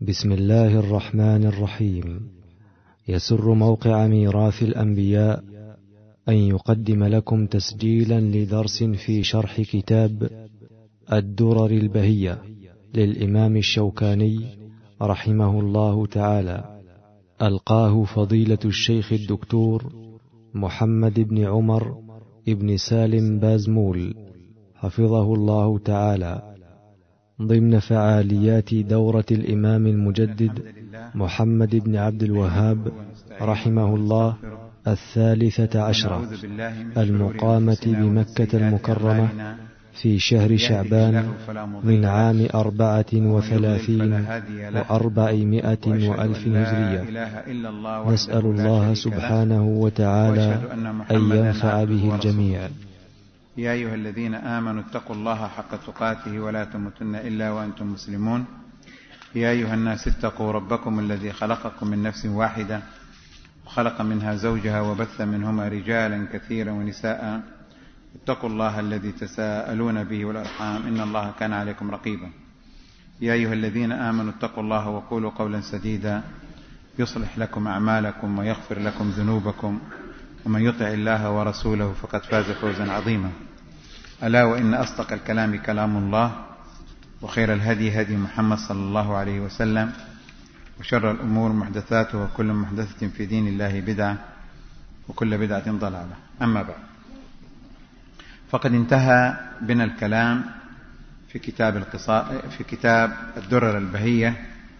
بسم الله الرحمن الرحيم. يسر موقع ميراث الأنبياء أن يقدم لكم تسجيلا لدرس في شرح كتاب الدرر البهية للإمام الشوكاني رحمه الله تعالى، ألقاه فضيلة الشيخ الدكتور محمد بن عمر بن سالم بازمول حفظه الله تعالى، ضمن فعاليات دورة الإمام المجدد محمد بن عبد الوهاب رحمه الله 13 المقامة بمكة المكرمة في شهر شعبان من عام 34 و400 وألف هجرية. نسأل الله سبحانه وتعالى أن ينفع به الجميع. يا أيها الذين آمنوا اتقوا الله حق تقاته ولا تموتن إلا وأنتم مسلمون. يا أيها الناس اتقوا ربكم الذي خلقكم من نفس واحدة وخلق منها زوجها وبث منهما رجالا كثيرا ونساء. اتقوا الله الذي تساءلون به والأرحام إن الله كان عليكم رقيبا. يا أيها الذين آمنوا اتقوا الله وقولوا قولا سديدا يصلح لكم أعمالكم ويغفر لكم ذنوبكم، ومن يطع الله ورسوله فقد فاز فوزا عظيما. ألا وإن أصدق الكلام كلام الله، وخير الهدي هدي محمد صلى الله عليه وسلم، وشر الأمور محدثاتها، وكل محدثة في دين الله بدعة، وكل بدعة ضلالة. أما بعد، فقد انتهى بنا الكلام في كتاب الدرر البهية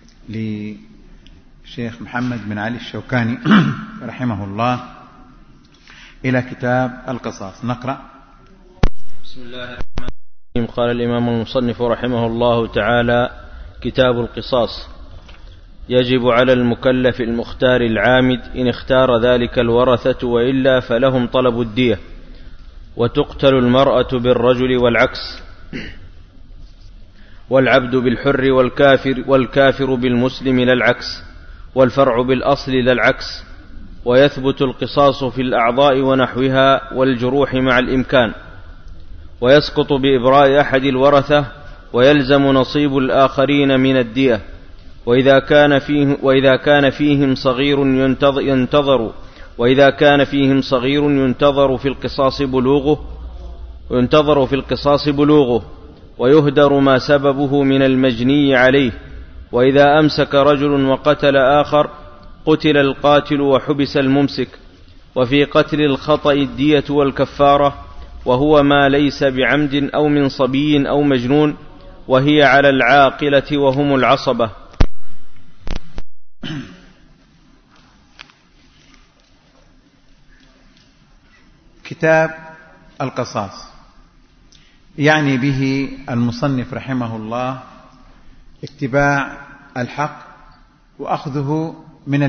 للشيخ محمد بن علي الشوكاني رحمه الله إلى كتاب القصاص. نقرأ. بسم الله الرحمن الرحيم. قال الإمام المصنف رحمه الله تعالى: كتاب القصاص. يجب على المكلف المختار العامد إن اختار ذلك الورثة، وإلا فلهم طلب الدية. وتقتل المرأة بالرجل والعكس، والعبد بالحر والكافر بالمسلم لا العكس، والفرع بالأصل لا العكس. ويثبت القصاص في الأعضاء ونحوها والجروح مع الإمكان، ويسقط بإبراء أحد الورثة، ويلزم نصيب الآخرين من الدية. وإذا كان فيهم صغير ينتظر في القصاص بلوغه، ويهدر ما سببه من المجني عليه. وإذا أمسك رجل وقتل آخر قتل القاتل وحبس الممسك. وفي قتل الخطأ الدية والكفارة، وهو ما ليس بعمد أو من صبي أو مجنون، وهي على العاقلة وهم العصبة. كتاب القصاص يعني به المصنف رحمه الله اتباع الحق وأخذه من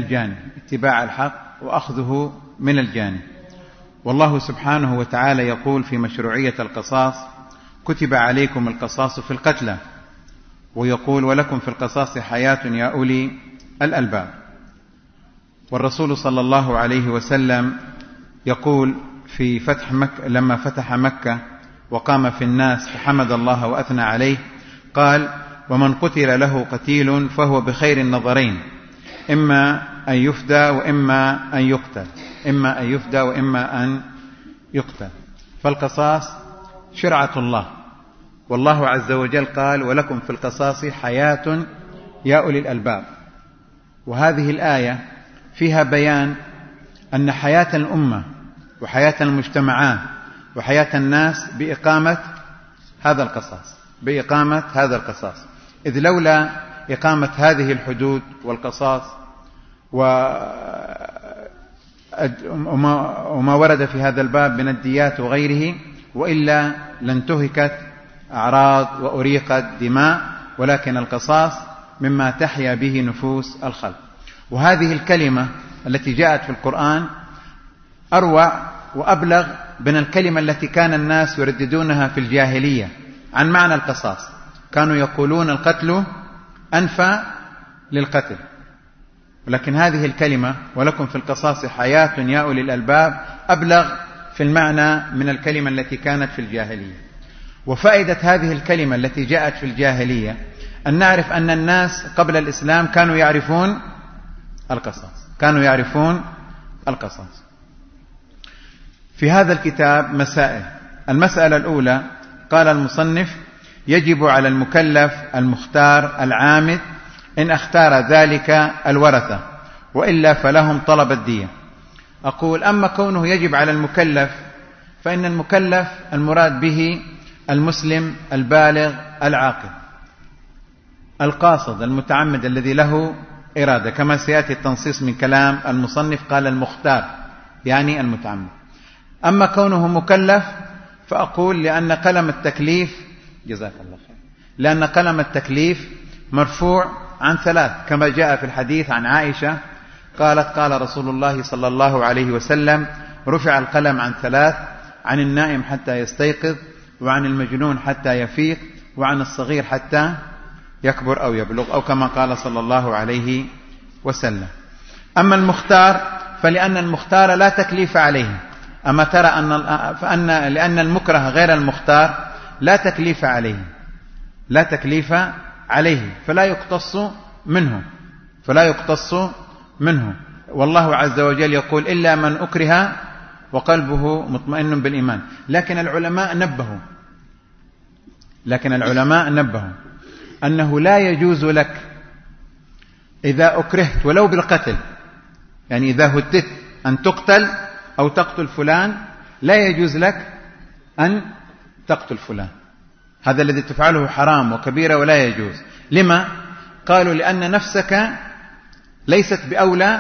الجاني. والله سبحانه وتعالى يقول في مشروعية القصاص: كتب عليكم القصاص في القتلى، ويقول: ولكم في القصاص حياة يا أولي الألباب. والرسول صلى الله عليه وسلم يقول في لما فتح مكة وقام في الناس فحمد الله وأثنى عليه، قال: ومن قتل له قتيل فهو بخير النظرين، إما أن يفدى وإما أن يقتل. فالقصاص شرعة الله، والله عز وجل قال: ولكم في القصاص حياة يا أولي الألباب. وهذه الآية فيها بيان أن حياة الأمة وحياة المجتمعات وحياة الناس بإقامة هذا القصاص، إذ لولا إقامة هذه الحدود والقصاص وما ورد في هذا الباب من الديات وغيره، وإلا لانتهكت أعراض وأريقت دماء، ولكن القصاص مما تحيا به نفوس الخلق. وهذه الكلمة التي جاءت في القرآن أروع وأبلغ من الكلمة التي كان الناس يرددونها في الجاهلية عن معنى القصاص. كانوا يقولون القتل أنفى للقتل، ولكن هذه الكلمة ولكم في القصاص حياة يا أولي الألباب أبلغ في المعنى من الكلمة التي كانت في الجاهلية. وفائدة هذه الكلمة التي جاءت في الجاهلية أن نعرف أن الناس قبل الإسلام كانوا يعرفون القصاص. في هذا الكتاب مسائل. المسألة الأولى قال المصنف: يجب على المكلف المختار العامد إن اختار ذلك الورثة، وإلا فلهم طلب الدية. أقول: أما كونه يجب على المكلف، فإن المكلف المراد به المسلم البالغ العاقل القاصد المتعمد الذي له إرادة، كما سيأتي التنصيص من كلام المصنف، قال المختار يعني المتعمد. أما كونه مكلف فأقول لأن قلم التكليف، جزاك الله خير، لأن قلم التكليف مرفوع عن 3 كما جاء في الحديث عن عائشة قالت: قال رسول الله صلى الله عليه وسلم: رفع القلم عن 3، عن النائم حتى يستيقظ، وعن المجنون حتى يفيق، وعن الصغير حتى يكبر أو يبلغ، أو كما قال صلى الله عليه وسلم. أما المختار فلأن المختار لا تكليف عليه. أما ترى لأن المكره غير المختار لا تكليف عليه فلا يقتص منه. والله عز وجل يقول: إلا من أكره وقلبه مطمئن بالإيمان. لكن العلماء نبهوا أنه لا يجوز لك إذا أكرهت ولو بالقتل، يعني إذا هددت أن تقتل أو تقتل فلان، لا يجوز لك أن تقتل فلان. هذا الذي تفعله حرام وكبيرة ولا يجوز. لما؟ قالوا: لأن نفسك ليست بأولى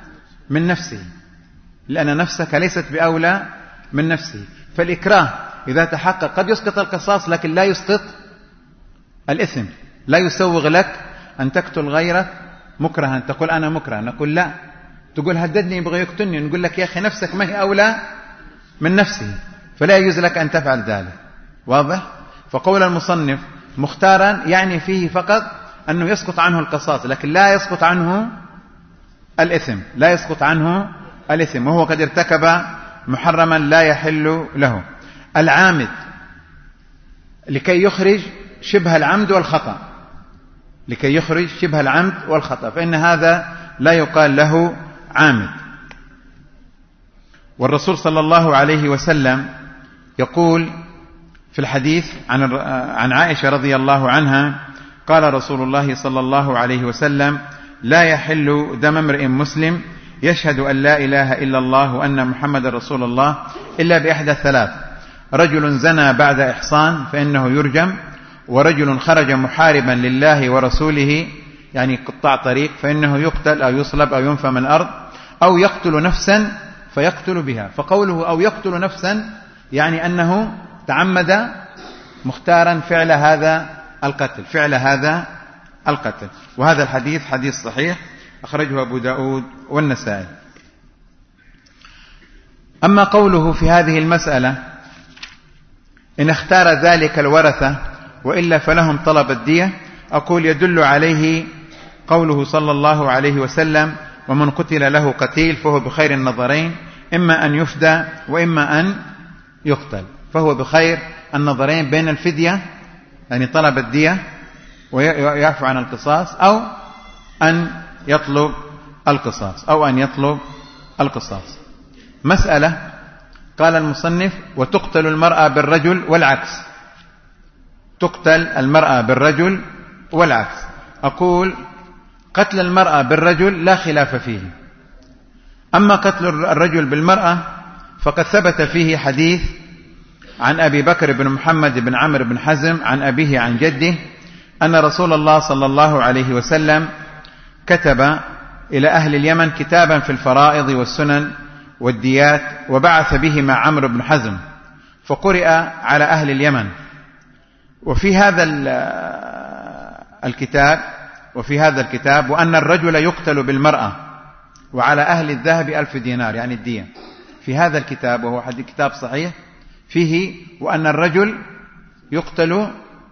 من نفسه، فالإكراه إذا تحقق قد يسقط القصاص لكن لا يسقط الإثم. لا يسوغ لك أن تقتل غيرك مكرها، تقول أنا مكره، نقول لا، تقول هددني يبغى يقتلني، نقول لك يا أخي نفسك ما هي أولى من نفسه، فلا يجوز لك أن تفعل ذلك. واضح؟ فقول المصنف مختارا يعني فيه فقط أنه يسقط عنه القصاص لكن لا يسقط عنه الإثم، وهو قد ارتكب محرما لا يحل له. العامد لكي يخرج شبه العمد والخطأ، فإن هذا لا يقال له عامد. والرسول صلى الله عليه وسلم يقول في الحديث عن عائشة رضي الله عنها قال رسول الله صلى الله عليه وسلم: لا يحل دم امرئ مسلم يشهد أن لا إله إلا الله وأن محمد رسول الله إلا بإحدى 3: رجل زنى بعد إحصان فإنه يرجم، ورجل خرج محاربا لله ورسوله يعني قطاع طريق فإنه يقتل أو يصلب أو ينفى من الأرض، أو يقتل نفسا فيقتل بها. فقوله أو يقتل نفسا يعني أنه تعمد مختارا فعل هذا القتل. وهذا الحديث حديث صحيح أخرجه أبو داود والنسائي. أما قوله في هذه المسألة إن اختار ذلك الورثة وإلا فلهم طلب الدية، أقول يدل عليه قوله صلى الله عليه وسلم: ومن قتل له قتيل فهو بخير النظرين، إما أن يفدى وإما أن يقتل. فهو بخير النظرين بين الفدية يعني طلب الدية ويعفو عن القصاص، أو أن يطلب القصاص. مسألة قال المصنف: وتقتل المرأة بالرجل والعكس. أقول قتل المرأة بالرجل لا خلاف فيه. أما قتل الرجل بالمرأة فقد ثبت فيه حديث عن أبي بكر بن محمد بن عمرو بن حزم عن أبيه عن جده أن رسول الله صلى الله عليه وسلم كتب إلى أهل اليمن كتابا في الفرائض والسنن والديات، وبعث به مع عمرو بن حزم فقرئ على أهل اليمن. وفي هذا الكتاب وأن الرجل يقتل بالمرأة وعلى أهل الذهب 1000 دينار يعني الدية. في هذا الكتاب وهو كتاب صحيح فيه وأن الرجل يقتل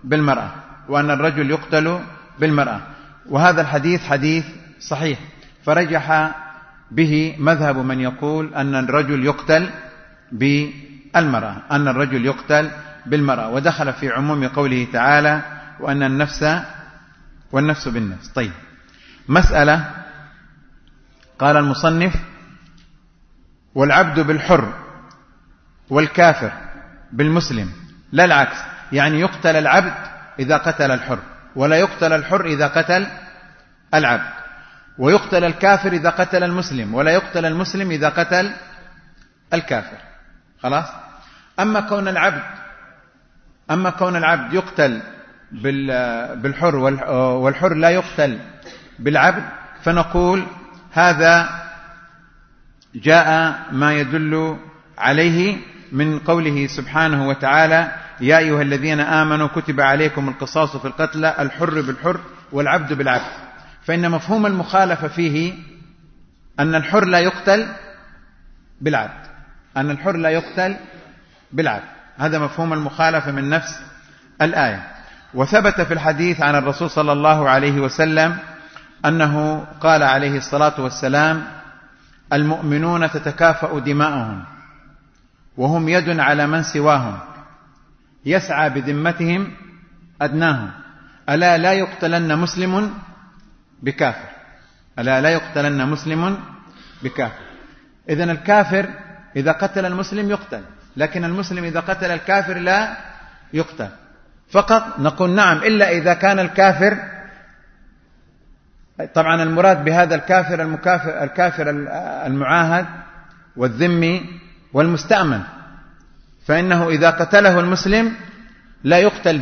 بالمرأة، وهذا الحديث حديث صحيح، فرجح به مذهب من يقول أن الرجل يقتل بالمرأة، ودخل في عموم قوله تعالى: وأن النفس والنفس بالنفس. طيب، مسألة. قال المصنف: والعبد بالحر والكافر بالمسلم، لا العكس. يعني يقتل العبد إذا قتل الحر، ولا يقتل الحر إذا قتل العبد، ويقتل الكافر إذا قتل المسلم، ولا يقتل المسلم إذا قتل الكافر. خلاص. أما كون العبد يقتل بالحر والحر لا يقتل بالعبد، فنقول هذا جاء ما يدل عليه من قوله سبحانه وتعالى: يا أيها الذين آمنوا كتب عليكم القصاص في القتلى، الحر بالحر والعبد بالعبد. فإن مفهوم المخالفة فيه أن الحر لا يقتل بالعبد، هذا مفهوم المخالفة من نفس الآية. وثبت في الحديث عن الرسول صلى الله عليه وسلم أنه قال عليه الصلاة والسلام: المؤمنون تتكافأ دماؤهم وهم يد على من سواهم يسعى بذمتهم أدناهم، ألا لا يقتلن مسلم بكافر، ألا لا يقتلن مسلم بكافر. إذن الكافر إذا قتل المسلم يقتل، لكن المسلم إذا قتل الكافر لا يقتل. فقط نقول نعم، إلا إذا كان الكافر، طبعا المراد بهذا الكافر المعاهد والذمي والمستأمن، فإنه إذا قتله المسلم لا يقتل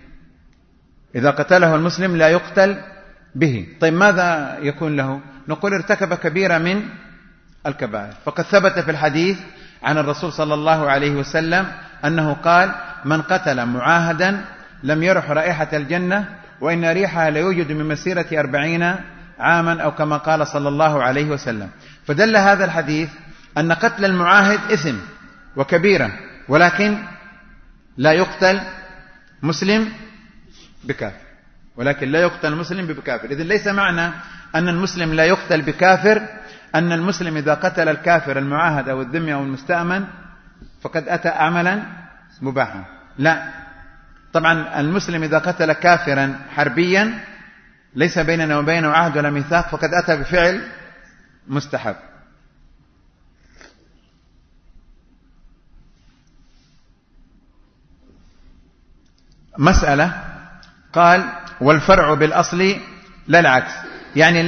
به. طيب، ماذا يكون له؟ نقول ارتكب كبيرة من الكبائر. فقد ثبت في الحديث عن الرسول صلى الله عليه وسلم أنه قال: من قتل معاهدا لم يرح رائحة الجنة وإن ريحها ليوجد من مسيرة 40 عاما، أو كما قال صلى الله عليه وسلم. فدل هذا الحديث أن قتل المعاهد إثم وكبيرة، ولكن لا يقتل مسلم بكافر، إذن ليس معنى أن المسلم لا يقتل بكافر أن المسلم إذا قتل الكافر المعاهد أو الذمي أو المستأمن فقد أتى عملا مباحا. لا، طبعا المسلم إذا قتل كافرا حربيا ليس بيننا وبينه عهد ولا ميثاق فقد أتى بفعل مستحب. مسألة. قال: والفرع بالأصل لا العكس. يعني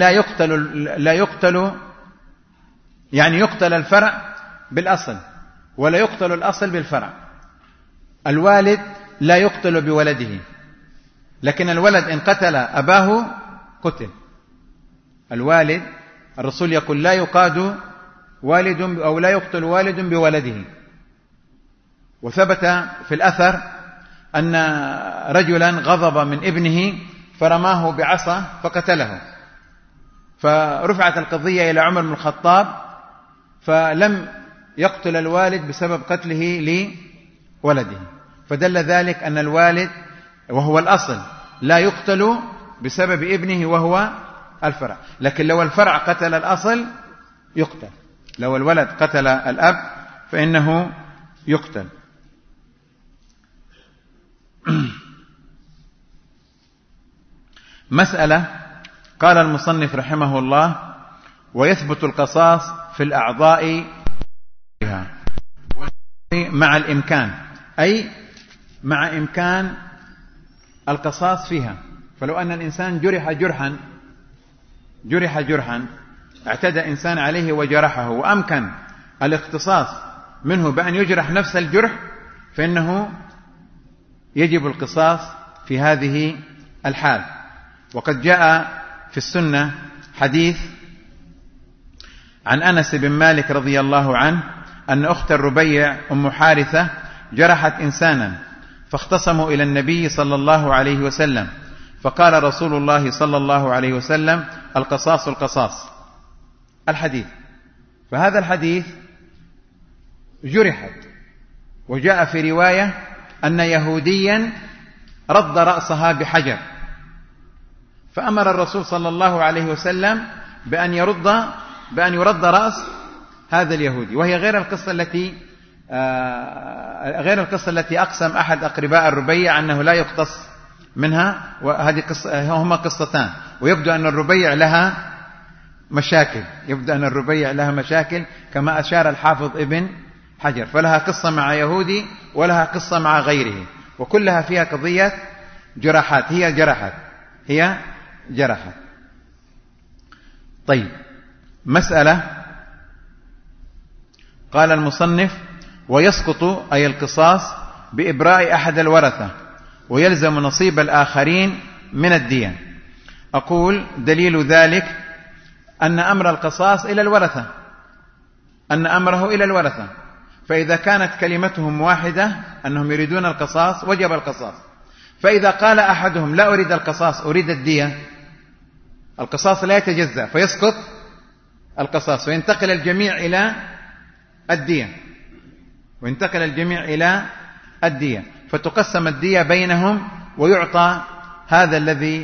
يقتل الفرع بالأصل ولا يقتل الأصل بالفرع. الوالد لا يقتل بولده، لكن الولد إن قتل أباه قتل. الوالد، الرسول يقول: لا يقاد والد أو لا يقتل والد بولده. وثبت في الأثر أن رجلا غضب من ابنه فرماه بعصا فقتله، فرفعت القضية إلى عمر بن الخطاب فلم يقتل الوالد بسبب قتله لولده. فدل ذلك أن الوالد وهو الأصل لا يقتل بسبب ابنه وهو الفرع، لكن لو الفرع قتل الأصل يقتل، لو الولد قتل الأب فإنه يقتل. مسألة. قال المصنف رحمه الله: ويثبت القصاص في الأعضاء مع الإمكان، أي مع إمكان القصاص فيها. فلو أن الإنسان جرح جرحا اعتدى إنسان عليه وجرحه وأمكن الاقتصاص منه بأن يجرح نفس الجرح فإنه يجب القصاص في هذه الحال. وقد جاء في السنة حديث عن أنس بن مالك رضي الله عنه أن أخت الربيع أم حارثة جرحت إنسانا فاختصموا إلى النبي صلى الله عليه وسلم، فقال رسول الله صلى الله عليه وسلم: القصاص القصاص. الحديث. فهذا الحديث جرحت، وجاء في رواية أن يهوديا رد رأسها بحجر، فأمر الرسول صلى الله عليه وسلم بأن يرد رأس هذا اليهودي. وهي غير القصة التي أقسم أحد أقرباء الربيع أنه لا يقتص منها، وهذه هما قصتان، ويبدو أن الربيع لها مشاكل، كما أشار الحافظ ابن حجر، فلها قصة مع يهودي ولها قصة مع غيره، وكلها فيها قضية جراحات، هي جرحت. طيب، مسألة. قال المصنف: ويسقط أي القصاص بإبراء أحد الورثة، ويلزم نصيب الآخرين من الدية. أقول: دليل ذلك أن أمر القصاص إلى الورثة، فإذا كانت كلمتهم واحدة أنهم يريدون القصاص وجب القصاص، فإذا قال أحدهم لا أريد القصاص أريد الدية، القصاص لا يتجزأ، فيسقط القصاص وينتقل الجميع إلى الدية، فتقسم الدية بينهم، ويعطى هذا الذي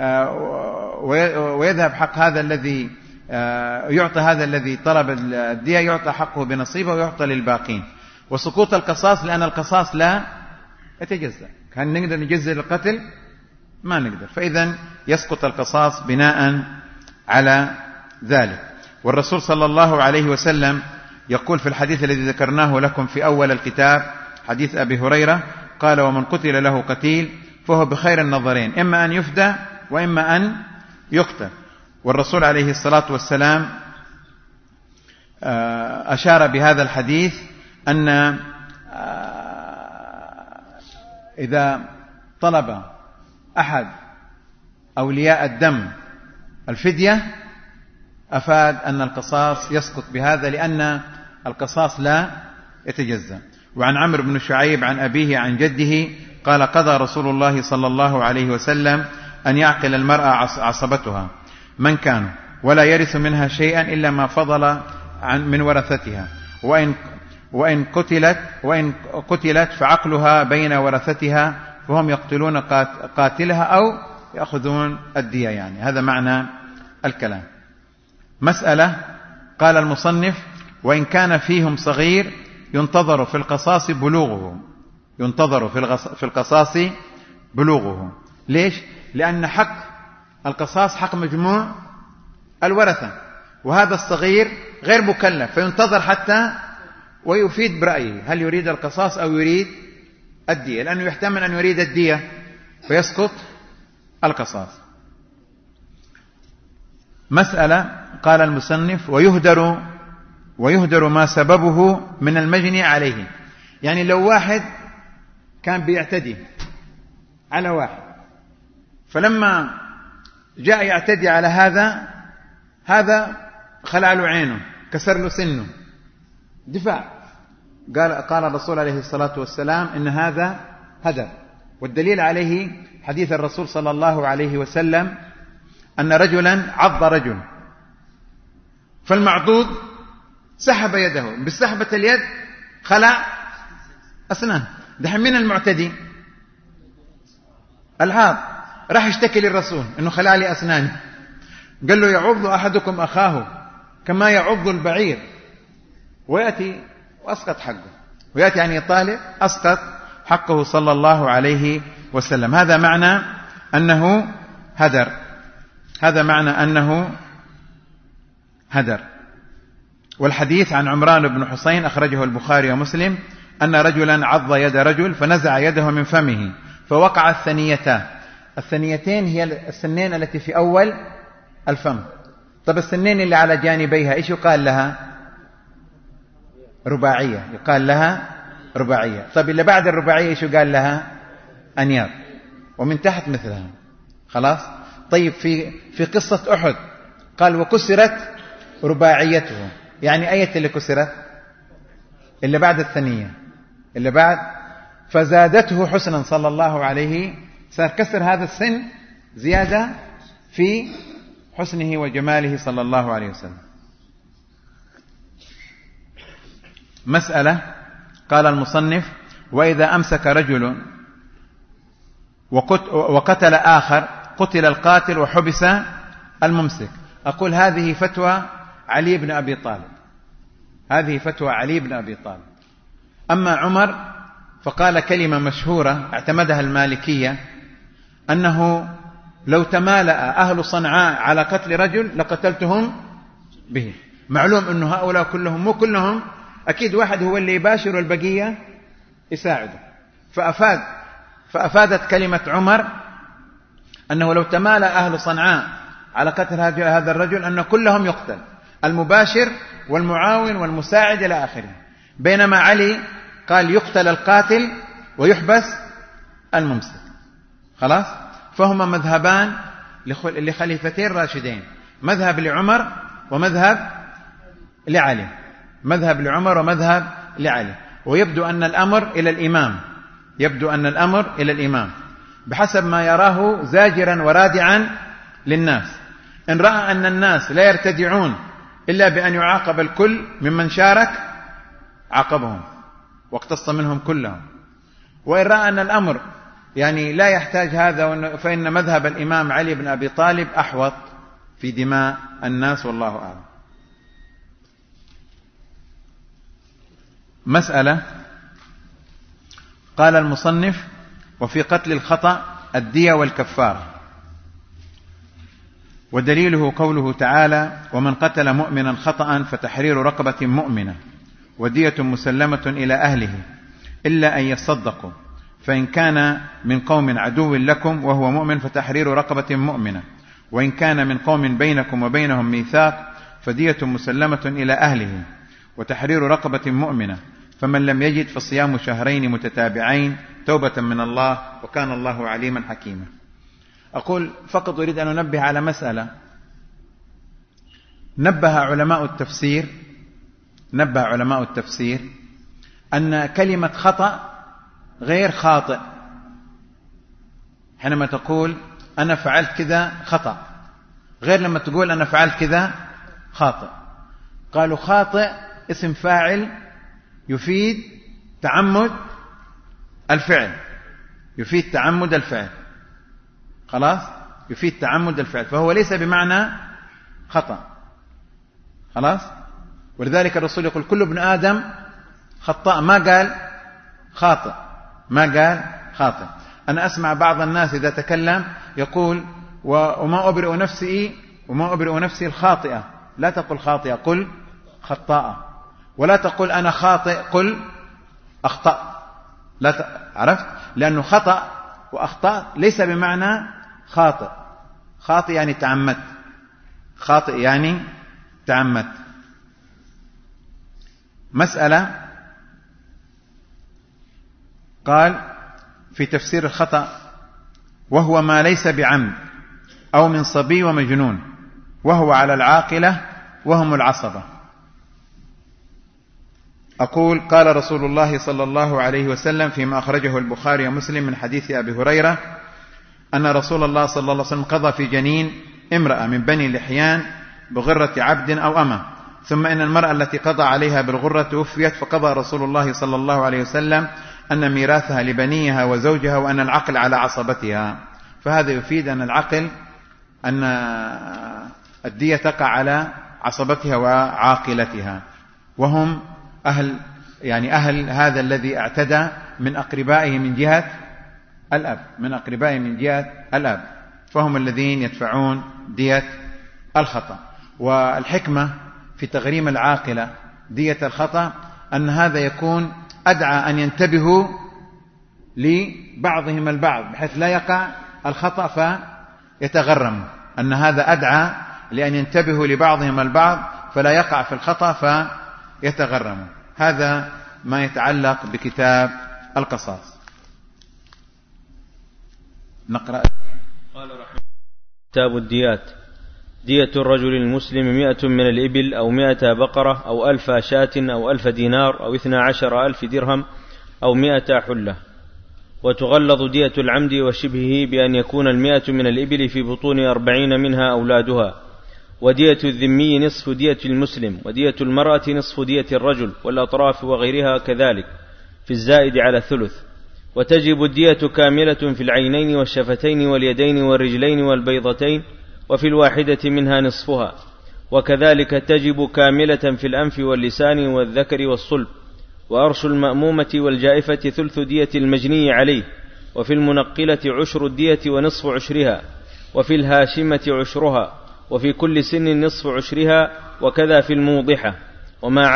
ويذهب حق هذا الذي يعطى هذا الذي طلب الدية، يعطى حقه بنصيبه ويعطى للباقين. وسقوط القصاص لأن القصاص لا يتجزأ. هل نقدر نجزء القتل؟ ما نقدر، فإذا يسقط القصاص بناء على ذلك. والرسول صلى الله عليه وسلم يقول في الحديث الذي ذكرناه لكم في أول الكتاب، حديث أبي هريرة، قال: ومن قتل له قتيل فهو بخير النظرين، إما أن يفدى وإما أن يقتل. والرسول عليه الصلاة والسلام أشار بهذا الحديث أن إذا طلب أحد أولياء الدم الفدية أفاد أن القصاص يسقط بهذا، لأن القصاص لا يتجزأ. وعن عمرو بن شعيب عن أبيه عن جده قال: قضى رسول الله صلى الله عليه وسلم أن يعقل المرأة عصبتها من كان، ولا يرث منها شيئا إلا ما فضل من ورثتها، وإن قتلت فعقلها بين ورثتها، فهم يقتلون قاتلها أو يأخذون الدية. يعني هذا معنى الكلام. مسألة. قال المصنف: وإن كان فيهم صغير ينتظر في القصاص بلوغه. ليش؟ لأن حق القصاص حق مجموع الورثة، وهذا الصغير غير مكلف، فينتظر حتى ويفيد برأيه هل يريد القصاص أو يريد الدية، لأنه يحتمل أن يريد الدية فيسقط القصاص. مسألة. قال المصنف: ويهدر ما سببه من المجني عليه. يعني لو واحد كان بيعتدي على واحد، فلما جاء يعتدي على هذا خلع له عينه، كسر له سنه، دفاع، قال الرسول عليه الصلاة والسلام إن هذا هدر. والدليل عليه حديث الرسول صلى الله عليه وسلم أن رجلا عض رجل، فالمعضوض سحب يده، بسحبة اليد خلع أسنان. دحين من المعتدي؟ العاض راح يشتكي للرسول إنه خلع لي أسناني، قال له: يعض أحدكم أخاه كما يعض البعير، ويأتي وأسقط حقه، ويأتي يعني يطالب أسقط حقه صلى الله عليه وسلم. هذا معنى أنه هدر. والحديث عن عمران بن حسين أخرجه البخاري ومسلم أن رجلا عض يد رجل فنزع يده من فمه فوقع الثنيتين هي السنين التي في أول الفم. طب السنين اللي على جانبيها إيش يقال لها؟ رباعية، يقال لها رباعية. طب اللي بعد الرباعية إيش يقال لها؟ أنياب، ومن تحت مثلها. خلاص. طيب في قصة أحد قال: وكسرت رباعيته، يعني أية اللي كسرت؟ اللي بعد الثنية، اللي بعد، فزادته حسنا صلى الله عليه، صار كسر هذا السن زيادة في حسنه وجماله صلى الله عليه وسلم. مسألة. قال المصنف: وإذا أمسك رجل وقتل آخر قتل القاتل وحبس الممسك. أقول هذه فتوى علي بن أبي طالب. أما عمر فقال كلمة مشهورة اعتمدها المالكية، أنه لو تمالأ أهل صنعاء على قتل رجل لقتلتهم به. معلوم أنه هؤلاء كلهم، مو كلهم، أكيد واحد هو اللي يباشر والبقية يساعده. فأفادت كلمة عمر أنه لو تمالأ أهل صنعاء على قتل هذا الرجل أن كلهم يقتل، المباشر والمعاون والمساعد إلى آخره. بينما علي قال يقتل القاتل ويحبس الممسك. خلاص؟ فهما مذهبان لخليفتين راشدين، مذهب لعمر ومذهب لعلي، مذهب لعمر ومذهب لعلي. ويبدو أن الأمر إلى الإمام، يبدو أن الأمر إلى الإمام بحسب ما يراه زاجرا ورادعا للناس. إن رأى أن الناس لا يرتدعون إلا بأن يعاقب الكل ممن شارك عاقبهم واقتص منهم كلهم. وإن رأى أن الأمر يعني لا يحتاج هذا، فإن مذهب الإمام علي بن أبي طالب أحوط في دماء الناس، والله أعلم. مسألة. قال المصنف: وفي قتل الخطأ الدية والكفارة، ودليله قوله تعالى: ومن قتل مؤمنا خطأ فتحرير رقبة مؤمنة ودية مسلمة إلى أهله إلا أن يصدقوا، فإن كان من قوم عدو لكم وهو مؤمن فتحرير رقبة مؤمنة، وإن كان من قوم بينكم وبينهم ميثاق فدية مسلمة إلى أهله وتحرير رقبة مؤمنة، فمن لم يجد فصيام شهرين متتابعين توبة من الله وكان الله عليما حكيما. أقول فقط أريد أن أنبه على مسألة. نبه علماء التفسير أن كلمة خطأ غير خاطئ. حينما تقول أنا فعلت كذا خطأ غير لما تقول أنا فعلت كذا خاطئ. قالوا خاطئ اسم فاعل يفيد تعمد الفعل، يفيد تعمد الفعل. خلاص؟ يفيد تعمد الفعل، فهو ليس بمعنى خطأ. خلاص؟ ولذلك الرسول يقول كل ابن آدم خطاء، ما قال خاطئ، ما قال خاطئ. أنا أسمع بعض الناس إذا تكلم يقول وما أبرئ نفسي الخاطئة. لا تقل خاطئة، قل خطاء. ولا تقول أنا خاطئ، قل أخطأ. عرفت؟ لأنه خطأ وأخطأ ليس بمعنى خاطئ. خاطئ يعني تعمد، خاطئ يعني تعمد. مسألة. قال في تفسير الخطأ: وهو ما ليس بعمد أو من صبي ومجنون، وهو على العاقلة وهم العصبة. أقول قال رسول الله صلى الله عليه وسلم فيما أخرجه البخاري ومسلم من حديث أبي هريرة أن رسول الله صلى الله عليه وسلم قضى في جنين امرأة من بني لحيان بغرة عبد أو أمة، ثم إن المرأة التي قضى عليها بالغرة توفيت، فقضى رسول الله صلى الله عليه وسلم أن ميراثها لبنيها وزوجها وأن العقل على عصبتها. فهذا يفيد أن العقل، أن الدية تقع على عصبتها وعاقلتها، وهم أهل هذا الذي اعتدى من أقربائه من جهة الأب، فهم الذين يدفعون دية الخطأ. والحكمة في تغريم العاقلة دية الخطأ أن هذا يكون أدعى أن ينتبهوا لبعضهم البعض بحيث لا يقع الخطأ فيتغرموا، أن هذا أدعى لأن ينتبهوا لبعضهم البعض فلا يقع في الخطأ فيتغرموا. هذا ما يتعلق بكتاب القصاص. نقرأ. قال رحمه كتاب الديات: دية الرجل المسلم 100 من الإبل أو 100 بقرة أو 1000 شاة أو 1000 دينار أو 12,000 درهم أو 100 حلة. وتغلظ دية العمد وشبهه بأن يكون 100 من الإبل في بطون 40 منها أولادها. ودية الذمي نصف دية المسلم، ودية المرأة نصف دية الرجل، والأطراف وغيرها كذلك في الزائد على الثلث. وتجب الدية كاملة في العينين والشفتين واليدين والرجلين والبيضتين، وفي الواحدة منها نصفها. وكذلك تجب كاملة في الأنف واللسان والذكر والصلب. وأرش المأمومة والجائفة ثلث دية المجني عليه، وفي المنقلة عشر الدية ونصف عشرها، وفي الهاشمة عشرها، وفي كل سن نصف عشرها، وكذا في الموضحة. وما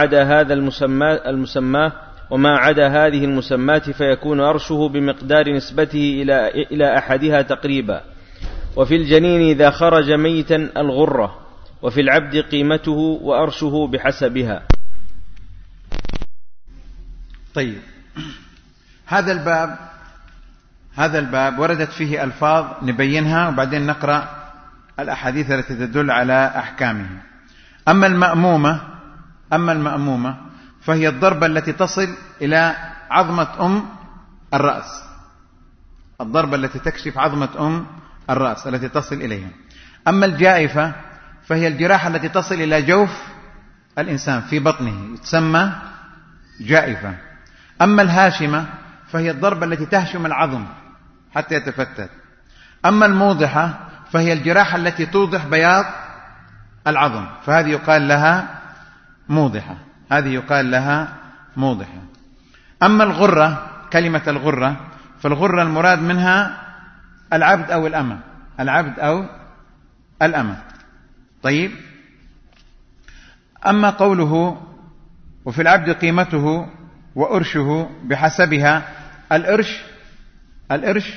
عدا هذه المسمات فيكون أرشه بمقدار نسبته إلى أحدها تقريبا. وفي الجنين إذا خرج ميتا الغرة، وفي العبد قيمته وأرشه بحسبها. طيب، هذا الباب وردت فيه ألفاظ نبينها وبعدين نقرأ الأحاديث التي تدل على أحكامه. أما المأمومة فهي الضربة التي تصل إلى عظمة الرأس، الضربة التي تكشف عظمة الرأس التي تصل إليها. أما الجائفة فهي الجراحة التي تصل إلى جوف الإنسان في بطنه، تسمى جائفة. أما الهاشمة فهي الضربة التي تهشم العظم حتى يتفتت. أما الموضحة فهي الجراحة التي توضح بياض العظم، فهذه يقال لها موضحة. أما الغرة، كلمة الغرة، فالغرة المراد منها العبد أو الأمة. طيب، أما قوله وفي العبد قيمته وأرشه بحسبها، الأرش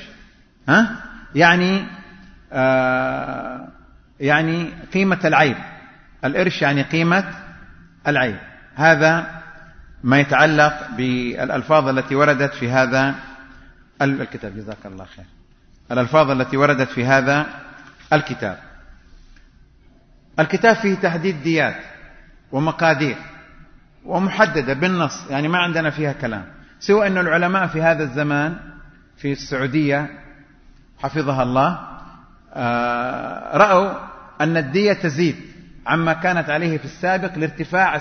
يعني قيمة العيب. الأرش يعني قيمة العيب. هذا ما يتعلق بالألفاظ التي وردت في هذا الكتاب. جزاك الله خير. الألفاظ التي وردت في هذا الكتاب فيه تحديد ديات ومقادير ومحددة بالنص، يعني ما عندنا فيها كلام، سوى أن العلماء في هذا الزمان في السعودية حفظها الله رأوا أن الدية تزيد عما كانت عليه في السابق لارتفاع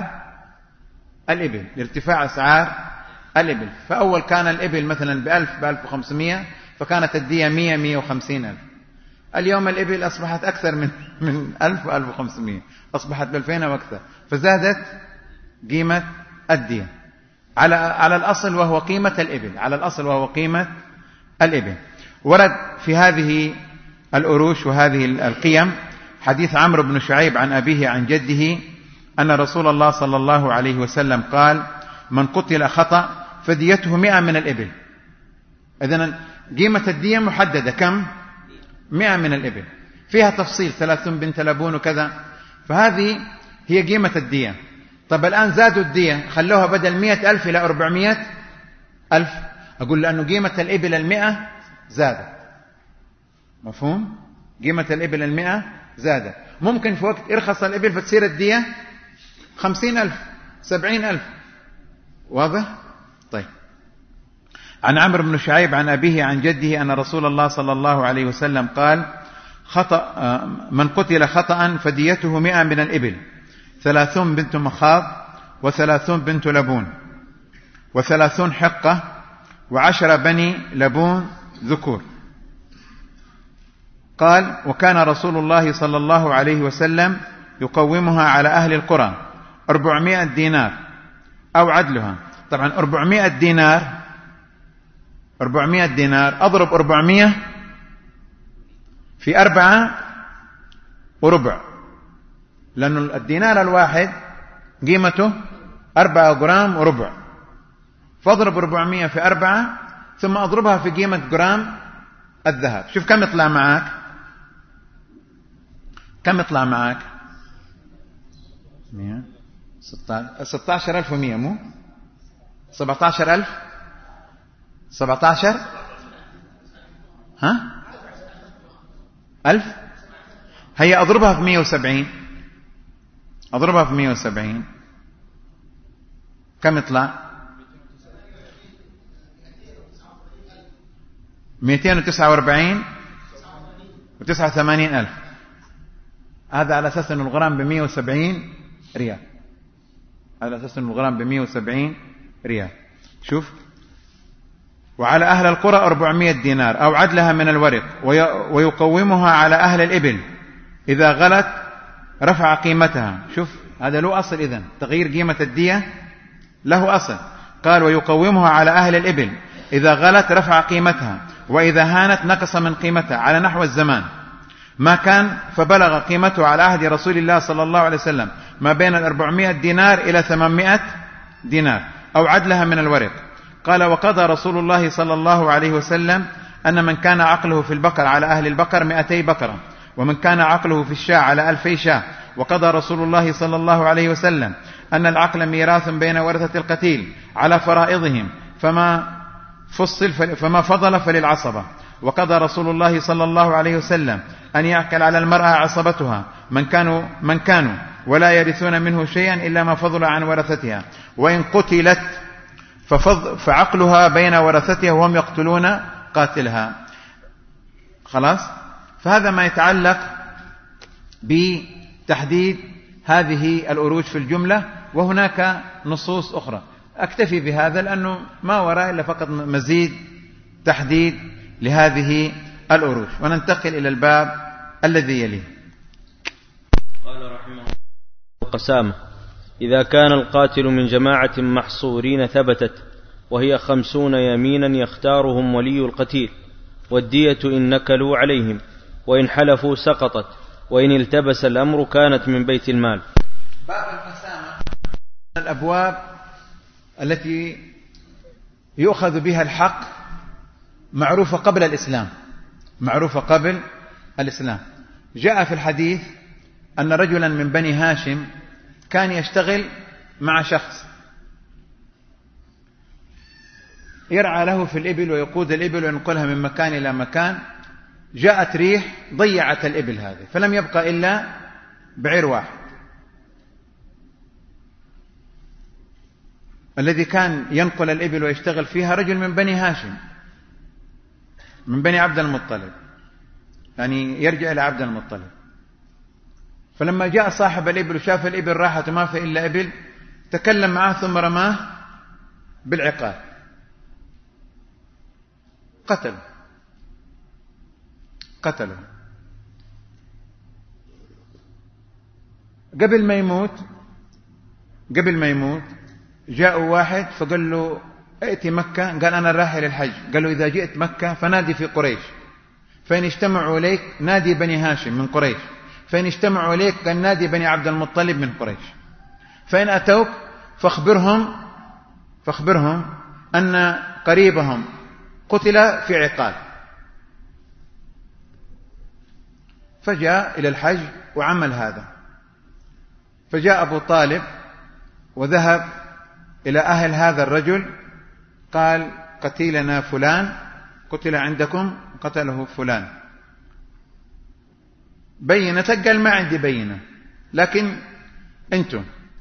أسعار الإبل. فأول كان الإبل مثلا ب1500، فكانت الدية 150 ألف. اليوم الإبل أصبحت أكثر من 1000 و1500، أصبحت ب2000 وأكثر، فزادت قيمة الدية على الأصل وهو قيمة الإبل. ورد في هذه الأروش وهذه القيم حديث عمرو بن شعيب عن أبيه عن جده أن رسول الله صلى الله عليه وسلم قال: من قتل خطأ فديته 100 من الإبل. إذن قيمة الدية محددة، كم؟ 100 من الإبل، فيها تفصيل 30 بنت لبون وكذا، فهذه هي قيمة الدية. طب الآن زادوا الدية، خلوها بدل 100 ألف إلى 400 ألف، أقول لأنه قيمة الإبل 100 زادت. مفهوم؟ قيمة الإبل 100 زادت. ممكن في وقت يرخص الإبل فتصير الدية 50 ألف 70 ألف. واضح؟ طيب. عن عمرو بن شعيب عن أبيه عن جده أن رسول الله صلى الله عليه وسلم قال: من قتل خطأ فديته 100 من الإبل، 30 بنت مخاض، و30 بنت لبون، و30 حقة، و10 بني لبون ذكور. قال: وكان رسول الله صلى الله عليه وسلم يقومها على أهل القرى 400 دينار أو عدلها. طبعا 400 دينار أضرب 400 في 4 وربع، لأن الدينار الواحد قيمته 4 جرام وربع، فاضرب 400 في 4 ثم أضربها في قيمة جرام الذهب. شوف كم يطلع معك 16,100 مو 17,000 17 ألف. هيا أضربها في 170 كم يطلع؟ 249 و89 ألف. هذا على أساس أن الغرام ب170 ريال. شوف. وعلى أهل القرى 400 دينار أو عدلها من الورق، ويقومها على أهل الإبل، إذا غلت رفع قيمتها. شوف، هذا له أصل. إذن تغيير قيمة الدية له أصل. قال: ويقومها على أهل الإبل، إذا غلت رفع قيمتها، وإذا هانت نقص من قيمتها على نحو الزمان. ما كان فبلغ قيمته على عهد رسول الله صلى الله عليه وسلم ما بين 400 دينار إلى 800 دينار أو عدلها من الورق. قال: وقضى رسول الله صلى الله عليه وسلم أن من كان عقله في البقر على أهل البقر 200 بقرة، ومن كان عقله في الشاة على 2000 شاة. وقضى رسول الله صلى الله عليه وسلم أن العقل ميراث بين ورثة القتيل على فرائضهم، فما فضل فللعصبة. وقضى رسول الله صلى الله عليه وسلم أن يعقل على المرأة عصبتها من كانوا ولا يرثون منه شيئا إلا ما فضل عن ورثتها، وإن قتلت فعقلها بين ورثتها وهم يقتلون قاتلها. خلاص. فهذا ما يتعلق بتحديد هذه الأروج في الجملة، وهناك نصوص أخرى. أكتفي بهذا لأنه ما وراء إلا فقط مزيد تحديد لهذه الأروج، وننتقل إلى الباب الذي يليه. قال رحمه الله: القسامة: إذا كان القاتل من جماعة محصورين ثبتت، وهي 50 يمينا يختارهم ولي القتيل، والدية إن نكلوا عليهم، وإن حلفوا سقطت، وإن التبس الأمر كانت من بيت المال. باب القسامة من الأبواب التي يؤخذ بها الحق، معروفة قبل الإسلام. جاء في الحديث أن رجلا من بني هاشم كان يشتغل مع شخص يرعى له في الإبل ويقود الإبل وينقلها من مكان إلى مكان. جاءت ريح ضيعت الإبل هذه، فلم يبقى إلا بعير واحد. الذي كان ينقل الإبل ويشتغل فيها رجل من بني هاشم، من بني عبد المطلب، يعني يرجع إلى عبد المطلب. فلما جاء صاحب الإبل وشاف الإبل راحت وما في إلا إبل، تكلم معه ثم رماه بالعقال، قتله. قبل ما يموت جاء واحد فقال له: ائتي مكة. قال: أنا رايح للحج. قال له: إذا جئت مكة فنادي في قريش، فإن اجتمعوا إليك نادي بني هاشم من قريش، فإن اجتمعوا إليك قال نادي بني عبد المطلب من قريش، فإن أتوك فاخبرهم أن قريبهم قتل في عقال. فجاء إلى الحج وعمل هذا. فجاء أبو طالب وذهب إلى أهل هذا الرجل، قال: قتيلنا فلان قتل عندكم، قتله فلان. بينة؟ قال: ما عندي بينة، لكن أنتم.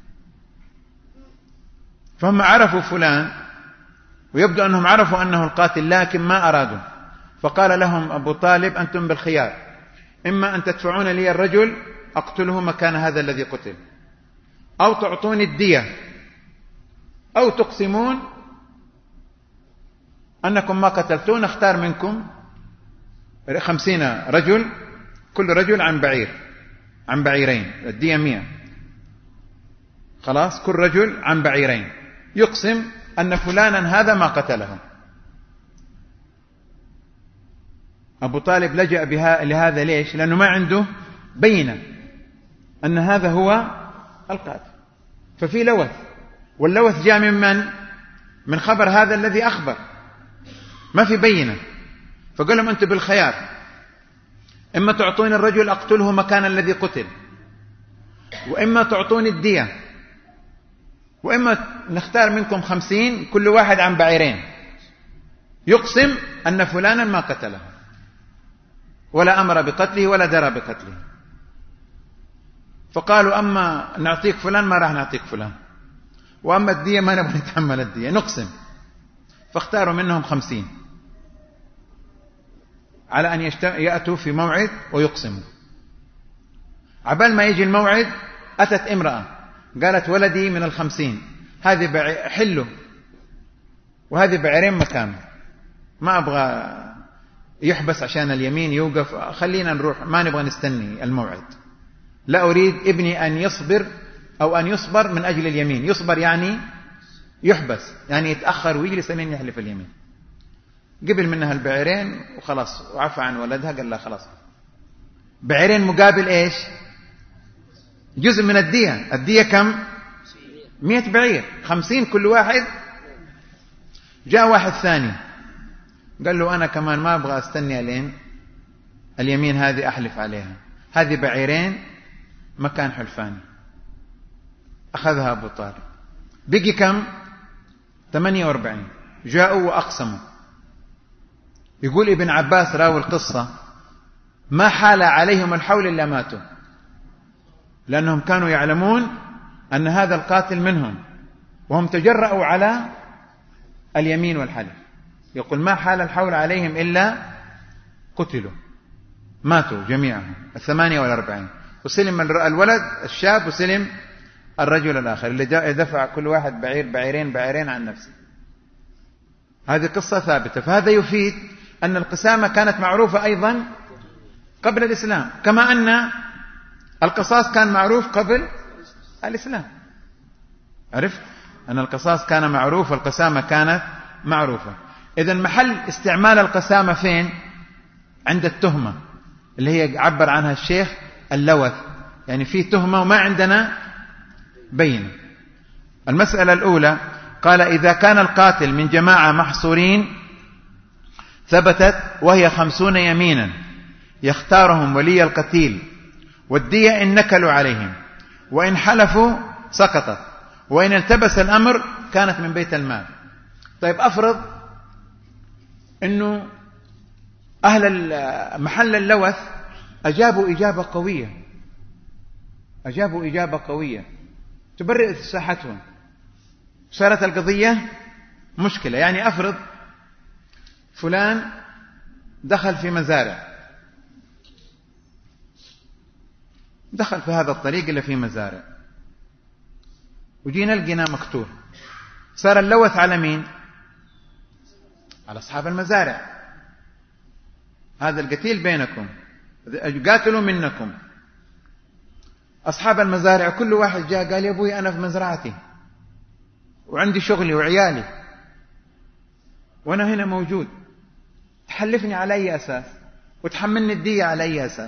فهم عرفوا فلان، ويبدو أنهم عرفوا أنه القاتل لكن ما أرادوا. فقال لهم أبو طالب: أنتم بالخيار، إما أن تدفعون لي الرجل أقتله مكان هذا الذي قتل، أو تعطوني الدية، أو تقسمون أنكم ما قتلتون. اختار منكم 50 رجل، كل رجل عن بعيرين، الدية 100. خلاص، كل رجل عن بعيرين، يقسم أن فلانا هذا ما قتله. أبو طالب لجأ لهذا. ليش؟ لأنه ما عنده بينة أن هذا هو القاتل، ففي لوث، واللوث جاء من خبر هذا الذي أخبر، ما في بينة. فقال لهم: أنتم بالخيار، إما تعطوني الرجل أقتله مكان الذي قتل، وإما تعطوني الدية، وإما نختار منكم 50 كل واحد عن بعيرين، يقسم أن فلانا ما قتله ولا أمر بقتله ولا درى بقتله. فقالوا: أما نعطيك فلان ما راح نعطيك فلان، وأما الدية ما نبغى نتحمل الدية، نقسم. فاختاروا منهم 50 على أن يأتوا في موعد ويقسموا. عبال ما يجي الموعد أتت امرأة قالت: ولدي من 50، هذه حله وهذه بعيرين مكانه، ما أبغى يحبس عشان اليمين يوقف، خلينا نروح، ما نبغى نستني الموعد، لا أريد ابني أن يصبر أو أن يصبر من أجل اليمين. يصبر يعني يحبس، يعني يتأخر ويجلس لين يحلف اليمين. قبل منها البعيرين وخلاص وعفى عن ولدها، قال لا خلاص. بعيرين مقابل إيش؟ جزء من الدية. الدية كم؟ 100 بعير، 50 كل واحد. جاء واحد ثاني قال له أنا كمان ما أبغى أستني لين اليمين هذه أحلف عليها، هذه بعيرين مكان حلفاني. أخذها أبو طالب، بقي كم؟ 48. جاءوا وأقسموا. يقول ابن عباس راوي القصة ما حال عليهم الحول إلا ماتوا، لأنهم كانوا يعلمون أن هذا القاتل منهم، وهم تجرأوا على اليمين والحلف. يقول ما حال الحول عليهم إلا قتلوا، ماتوا جميعهم 48. وسلم الولد الشاب وسلم الرجل الآخر اللي دفع كل واحد بعيرين عن نفسه. هذه قصة ثابتة. فهذا يفيد أن القسامة كانت معروفة أيضا قبل الإسلام، كما أن القصاص كان معروف قبل الإسلام. عرفت أن القصاص كان معروف والقسامة كانت معروفة. إذن محل استعمال القسامة فين؟ عند التهمة اللي هي عبر عنها الشيخ اللوث، يعني في تهمة وما عندنا بينة. المسألة الأولى قال إذا كان القاتل من جماعة محصورين ثبتت وهي 50 يمينا يختارهم ولي القتيل، والدية إن نكلوا عليهم، وإن حلفوا سقطت، وإن التبس الأمر كانت من بيت المال. طيب أفرض أنه أهل محل اللوث أجابوا إجابة قوية تبرئ ساحتهم، صارت القضية مشكلة. يعني أفرض فلان دخل في مزارع، دخل في هذا الطريق اللي فيه مزارع، وجينا لقينا مقتول. صار اللوث على مين؟ على أصحاب المزارع. هذا القتيل بينكم، قاتلوا منكم. أصحاب المزارع كل واحد جاء قال يا أبوي أنا في مزرعتي وعندي شغلي وعيالي وأنا هنا موجود، تحلفني على أي أساس وتحملني الدية على أي أساس؟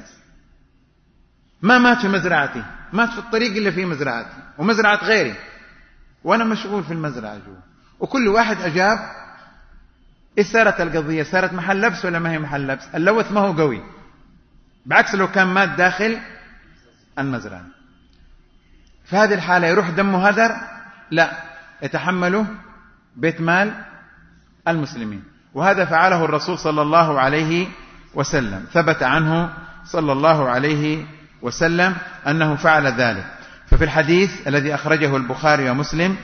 ما مات في مزرعتي، مات في الطريق اللي فيه مزرعتي ومزرعة غيري، وأنا مشغول في المزرعة جوا. وكل واحد أجاب. إيش صارت القضية؟ صارت محل لبس ولا ما هي محل لبس؟ اللوث ما هو قوي، بعكس لو كان مات داخل المزرعة. في هذه الحالة يروح دمه هدر؟ لا، يتحمله بيت مال المسلمين. وهذا فعله الرسول صلى الله عليه وسلم، ثبت عنه صلى الله عليه وسلم أنه فعل ذلك. ففي الحديث الذي أخرجه البخاري ومسلم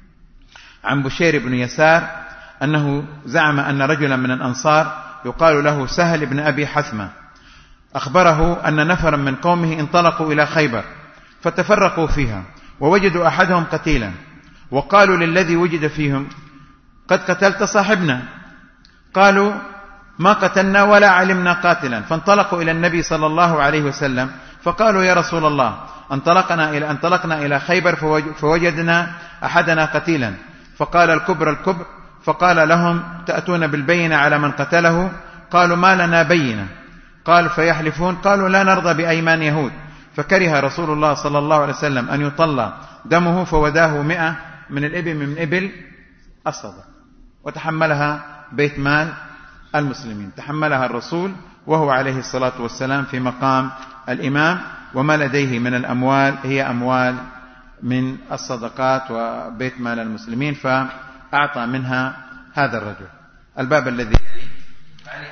عن بشير بن يسار أنه زعم أن رجلا من الأنصار يقال له سهل بن أبي حثمة أخبره أن نفرا من قومه انطلقوا إلى خيبر فتفرقوا فيها، ووجدوا أحدهم قتيلا، وقالوا للذي وجد فيهم قد قتلت صاحبنا. قالوا ما قتلنا ولا علمنا قاتلا. فانطلقوا إلى النبي صلى الله عليه وسلم فقالوا يا رسول الله انطلقنا إلى خيبر فوجدنا أحدنا قتيلا. فقال الكبر. فقال لهم تأتون بالبينة على من قتله؟ قالوا ما لنا بينة. قال فيحلفون؟ قالوا لا نرضى بأيمان يهود. فكره رسول الله صلى الله عليه وسلم أن يطلى دمه فوداه 100 من الإبل من إبل الصدقة، وتحملها بيت مال المسلمين، تحملها الرسول وهو عليه الصلاة والسلام في مقام الإمام، وما لديه من الأموال هي أموال من الصدقات وبيت مال المسلمين، فأعطى منها هذا الرجل. الباب الذي يعني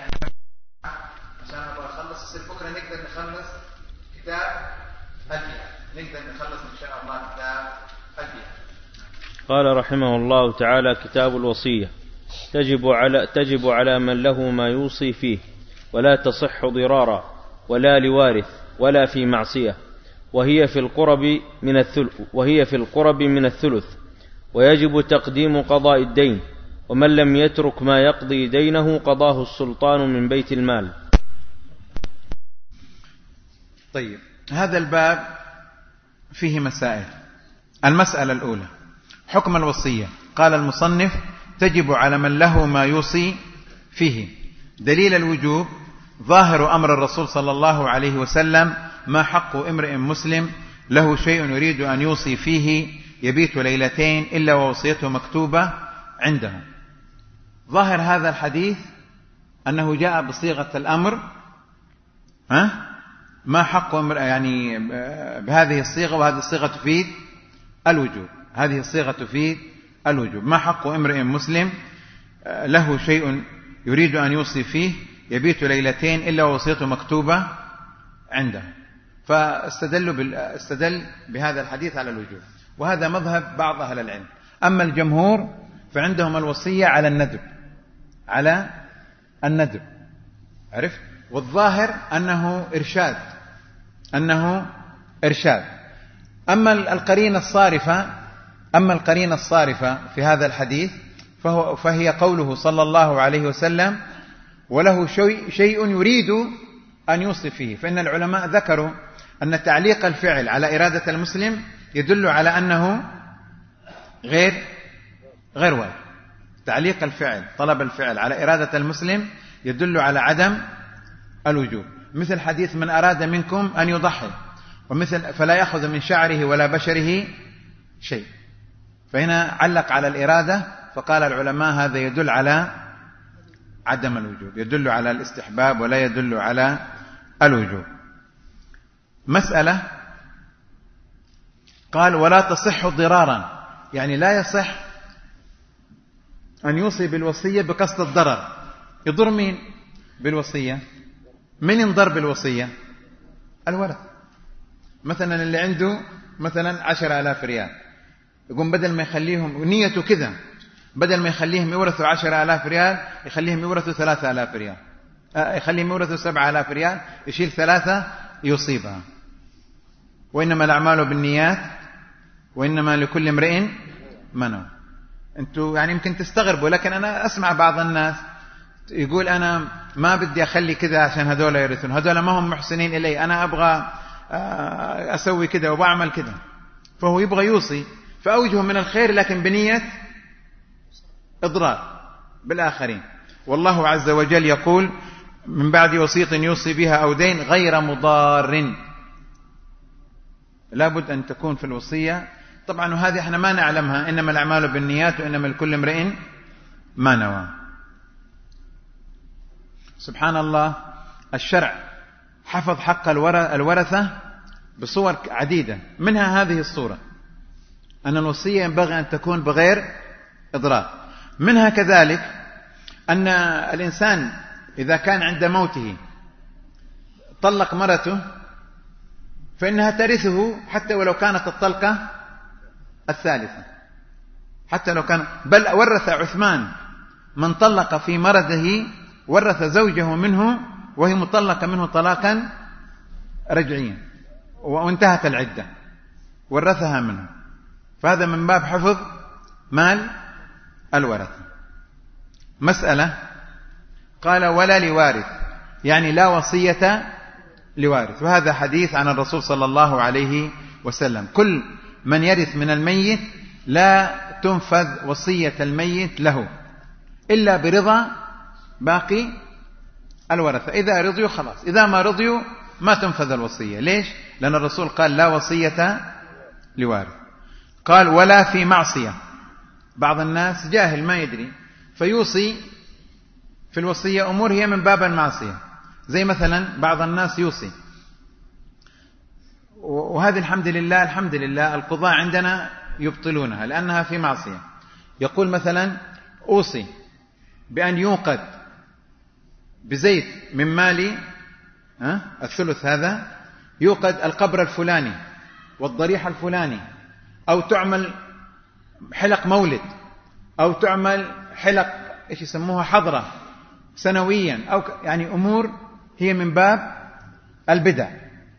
عشان أبغى أخلص بكرة نقدر نخلص كتاب الجهاد، نقدر نخلص إن شاء الله كتاب الجهاد. قال رحمه الله تعالى: كتاب الوصية تجب على من له ما يوصي فيه، ولا تصح ضرارا ولا لوارث ولا في معصية، وهي في القرب من الثلث، ويجب تقديم قضاء الدين، ومن لم يترك ما يقضي دينه قضاه السلطان من بيت المال. طيب، هذا الباب فيه مسائل. المسألة الأولى حكم الوصية. قال المصنف: تجب على من له ما يوصي فيه. دليل الوجوب ظاهر أمر الرسول صلى الله عليه وسلم: ما حق امرئ مسلم له شيء يريد أن يوصي فيه يبيت ليلتين إلا ووصيته مكتوبة عنده. ظاهر هذا الحديث أنه جاء بصيغة الأمر، ما حق امرئ، يعني بهذه الصيغة، وهذه الصيغة تفيد الوجوب. هذه الصيغة تفيد الوجوب: ما حق امرئ مسلم له شيء يريد أن يوصي فيه يبيت ليلتين إلا ووصيته مكتوبة عنده. استدل بهذا الحديث على الوجوب، وهذا مذهب بعض أهل العلم. أما الجمهور فعندهم الوصية على الندب، على الندب، عرفت؟ والظاهر أنه إرشاد. أما القرينة الصارفة في هذا الحديث فهي قوله صلى الله عليه وسلم: وله شيء يريد أن يوصي فيه. فإن العلماء ذكروا أن تعليق الفعل على إرادة المسلم يدل على أنه غير واجب. تعليق الفعل، طلب الفعل على إرادة المسلم يدل على عدم الوجوب. مثل حديث: من أراد منكم أن يضحي، ومثل: فلا يأخذ من شعره ولا بشره شيء. فهنا علق على الإرادة، فقال العلماء هذا يدل على عدم الوجوب، يدل على الاستحباب ولا يدل على الوجوب. مسألة، قال: ولا تصح ضرارا، يعني لا يصح أن يوصي بالوصية بقصد الضرر. يضر مين بالوصية؟ من ينضر بالوصية؟ الورث. مثلا اللي عنده مثلا 10,000 ريال، يقوم بدل ما يخليهم، نيته كذا، بدل ما يخليهم يورثوا 10,000 ريال يخليهم يورثوا 3,000 ريال، يخليهم يورثوا 7,000 ريال، يشيل 3 يصيبها. وإنما الأعمال بالنيات وإنما لكل امرئ ما نوى. أنتوا يعني يمكن تستغربوا، لكن أنا أسمع بعض الناس يقول: أنا ما بدي أخلي كذا عشان هذول يرثون، هذول ما هم محسنين إلي، أنا أبغى أسوي كذا وبعمل كذا. فهو يبغى يوصي فأوجه من الخير، لكن بنية إضرار بالآخرين. والله عز وجل يقول: من بعد وصية يوصي بها أو دين غير مضار. لابد أن تكون في الوصية. طبعا وهذه احنا ما نعلمها، إنما الأعمال بالنيات وإنما لكل امرئ ما نوى. سبحان الله، الشرع حفظ حق الورثة بصور عديدة، منها هذه الصورة، أن الوصية ينبغي أن تكون بغير إضرار. منها كذلك أن الإنسان إذا كان عند موته طلق مرته فإنها ترثه حتى ولو كانت الطلقة الثالثة، حتى لو كان، بل ورث عثمان من طلق في مرضه، ورث زوجه منه وهي مطلقة منه طلاقا رجعيا، وانتهت العدة، ورثها منه. فهذا من باب حفظ مال الورثة. مسألة، قال: ولا لوارث، يعني لا وصية لوارث. وهذا حديث عن الرسول صلى الله عليه وسلم: كل من يرث من الميت لا تنفذ وصية الميت له إلا برضا باقي الورثة. إذا رضيوا خلاص، إذا ما رضيوا ما تنفذ الوصية. ليش؟ لأن الرسول قال: لا وصية لوارث. قال: ولا في معصية. بعض الناس جاهل ما يدري فيوصي في الوصية أمور هي من باب المعصية، زي مثلا بعض الناس يوصي، وهذه الحمد لله القضاء عندنا يبطلونها لأنها في معصية. يقول مثلا: أوصي بأن يوقد بزيت من مالي الثلث، هذا يوقد القبر الفلاني والضريح الفلاني، أو تعمل حلق مولد، أو تعمل حلق إيش يسموها حضرة سنويا، أو يعني أمور هي من باب البدع،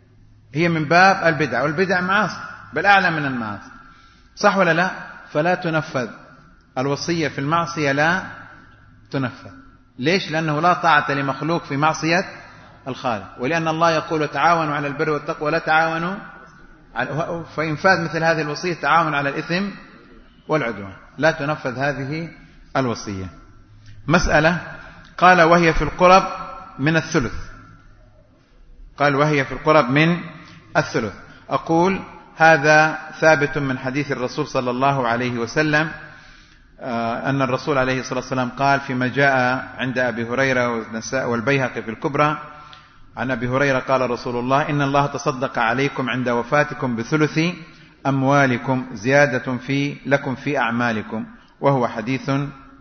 والبدع معاصي بل أعلى من المعاصي، صح ولا لا؟ فلا تنفذ الوصية في المعصية، لا تنفذ. ليش؟ لأنه لا طاعة لمخلوق في معصية الخالق، ولأن الله يقول: تعاونوا على البر والتقوى ولا تعاونوا فإنفاذ مثل هذه الوصية تعاون على الإثم والعدوان. لا تنفذ هذه الوصية. مسألة، قال وهي في القرب من الثلث. قال وهي في القرب من الثلث. أقول هذا ثابت من حديث الرسول صلى الله عليه وسلم، أن الرسول عليه الصلاة والسلام قال فيما جاء عند أبي هريرة والبيهقي في الكبرى عن أبي هريرة قال رسول الله: إن الله تصدق عليكم عند وفاتكم بثلث أموالكم زيادة لكم في أعمالكم، وهو حديث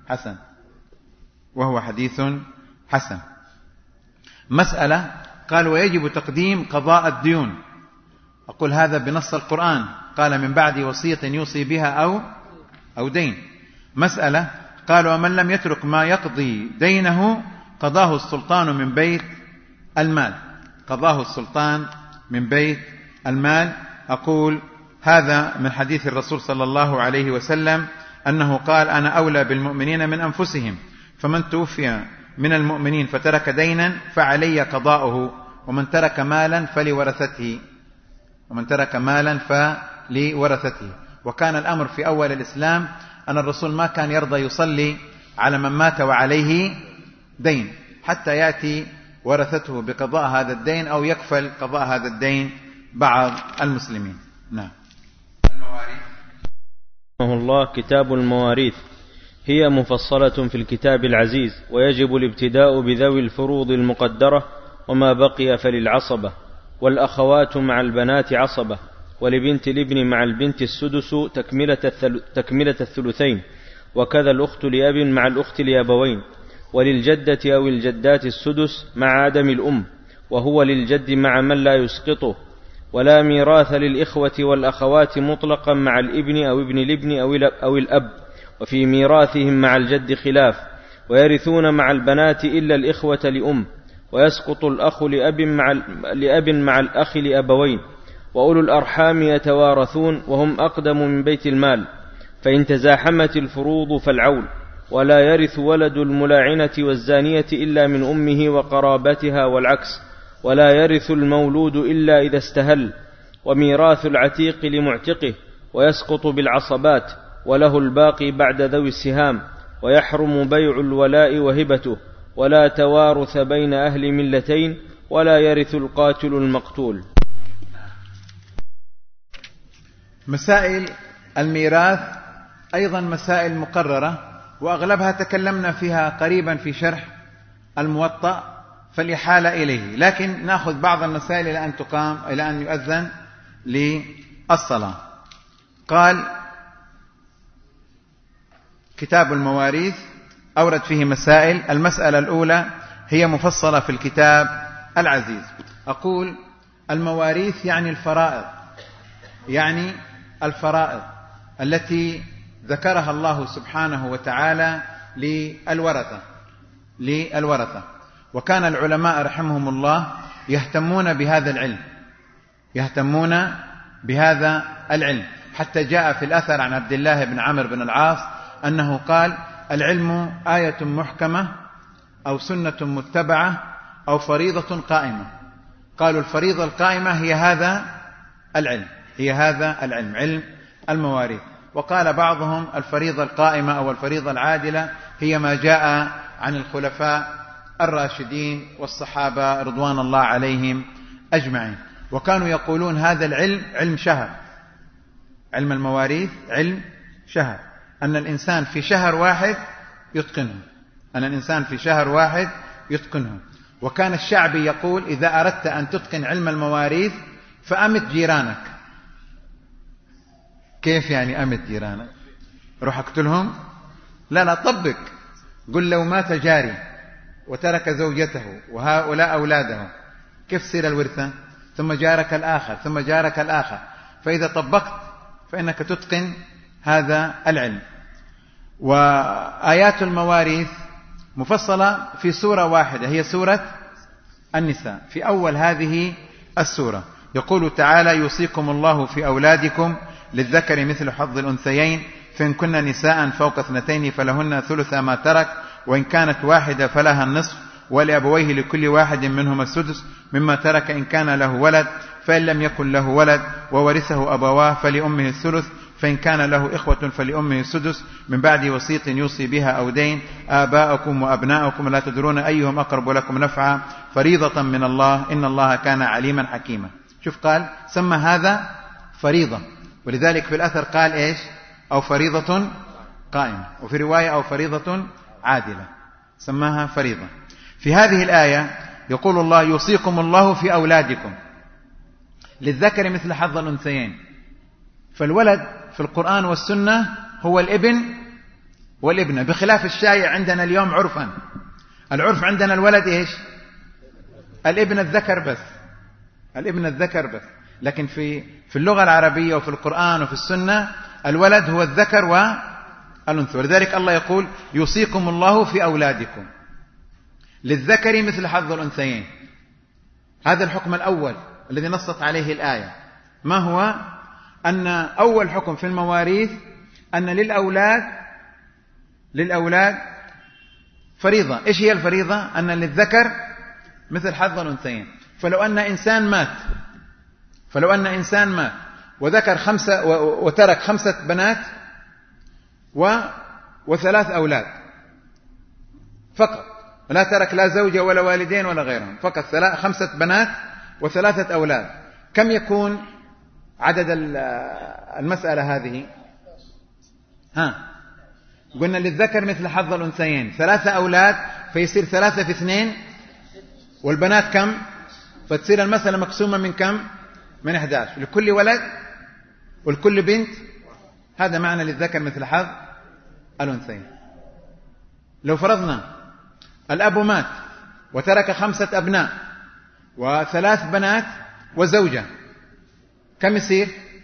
حسن. مسألة قال ويجب تقديم قضاء الديون. أقول هذا بنص القرآن، قال من بعد وصية يوصي بها أو دين. مسألة قال ومن لم يترك ما يقضي دينه قضاه السلطان من بيت المال. قضاه السلطان من بيت المال. أقول هذا من حديث الرسول صلى الله عليه وسلم أنه قال: أنا أولى بالمؤمنين من أنفسهم، فمن توفي من المؤمنين فترك دينا فعلي قضاؤه، ومن ترك مالا فلورثته. وكان الأمر في أول الإسلام أن الرسول ما كان يرضى يصلي على من مات وعليه دين حتى يأتي ورثته بقضاء هذا الدين أو يكفل قضاء هذا الدين بعض المسلمين. نعم. المواريث الله. كتاب المواريث هي مفصلة في الكتاب العزيز، ويجب الابتداء بذوي الفروض المقدرة، وما بقي فللعصبة، والأخوات مع البنات عصبة، ولبنت الابن مع البنت السدس تكملة الثلثين، وكذا الأخت لأب مع الأخت لأبوين، وللجدة أو الجدات السدس مع عدم الأم، وهو للجد مع من لا يسقطه. ولا ميراث للإخوة والأخوات مطلقا مع الابن أو ابن الابن أو الأب، وفي ميراثهم مع الجد خلاف، ويرثون مع البنات إلا الإخوة لأم، ويسقط الأخ لأب مع الأخ لأبوين، وأولو الأرحام يتوارثون وهم أقدم من بيت المال، فإن تزاحمت الفروض فالعول. ولا يرث ولد الملاعنة والزانية إلا من أمه وقرابتها والعكس، ولا يرث المولود إلا إذا استهل. وميراث العتيق لمعتقه، ويسقط بالعصبات، وله الباقي بعد ذوي السهام، ويحرم بيع الولاء وهبته، ولا توارث بين أهل ملتين، ولا يرث القاتل المقتول. مسائل الميراث أيضا مسائل مقررة، وأغلبها تكلمنا فيها قريبا في شرح الموطأ، فالإحالة إليه، لكن نأخذ بعض المسائل إلى أن يؤذن للصلاة. قال كتاب المواريث أورد فيه مسائل. المسألة الأولى هي مفصلة في الكتاب العزيز. أقول المواريث يعني الفرائض التي ذكرها الله سبحانه وتعالى للورثة. وكان العلماء رحمهم الله يهتمون بهذا العلم، حتى جاء في الأثر عن عبد الله بن عمرو بن العاص أنه قال: العلم آية محكمة أو سنة متبعة أو فريضة قائمة. قالوا الفريضة القائمة هي هذا العلم، علم المواريث. وقال بعضهم الفريضة القائمة أو الفريضة العادلة هي ما جاء عن الخلفاء الراشدين والصحابة رضوان الله عليهم أجمعين. وكانوا يقولون هذا العلم علم شهر، علم المواريث علم شهر، أن الإنسان في شهر واحد يتقنه. وكان الشعبي يقول: إذا أردت أن تتقن علم المواريث فأمت جيرانك. كيف يعني أمت جيرانك؟ روح اقتلهم؟ لا، طبق. قل لو مات جاري وترك زوجته وهؤلاء أولاده كيف تصير الورثة؟ ثم جارك الآخر، فإذا طبقت فإنك تتقن هذا العلم. وآيات المواريث مفصلة في سورة واحدة، هي سورة النساء. في أول هذه السورة يقول تعالى: يوصيكم الله في أولادكم للذكر مثل حظ الأنثيين، فإن كن نساء فوق 2 فلهن ثلث ما ترك، وإن كانت واحدة فلها النصف، ولأبويه لكل واحد منهما السدس مما ترك إن كان له ولد، فإن لم يكن له ولد وورثه أبواه فلأمه الثلث، فإن كان له إخوة فلأمه السدس من بعد وصية يوصي بها أو دين. آباؤكم وأبناؤكم لا تدرون أيهم أقرب لكم نفعا فريضة من الله إن الله كان عليما حكيما. شوف قال سمى هذا فريضة، ولذلك في الأثر قال إيش؟ أو فريضة قائمة، وفي رواية أو فريضة عادلة، سماها فريضة. في هذه الآية يقول الله يوصيكم الله في أولادكم للذكر مثل حظ الأنثيين. فالولد في القرآن والسنة هو الابن والابنة، بخلاف الشائع عندنا اليوم عرفا. العرف عندنا الولد إيش؟ الابن الذكر بس، الابن الذكر بس. لكن في اللغة العربية وفي القرآن وفي السنة الولد هو الذكر والأنثى. ولذلك الله يقول يوصيكم الله في أولادكم للذكر مثل حظ الأنثيين. هذا الحكم الأول الذي نصت عليه الآية. ما هو؟ أن أول حكم في المواريث أن للأولاد فريضة. إيش هي الفريضة؟ أن للذكر مثل حظ الأنثيين. فلو أن إنسان مات وذكر وترك 5 بنات و3 أولاد فقط، لا ترك لا زوجة ولا والدين ولا غيرهم، فقط 5 بنات و3 أولاد، كم يكون عدد المسألة هذه؟ قلنا للذكر مثل حظ الأنثيين، 3 أولاد فيصير 3 في 2، والبنات كم؟ فتصير المسألة مقسومة من كم؟ من 11، لكل ولد والكل بنت. هذا معنى للذكر مثل حظ الأنثيين. لو فرضنا الأب مات وترك 5 أبناء و3 بنات وزوجة، كم يصير؟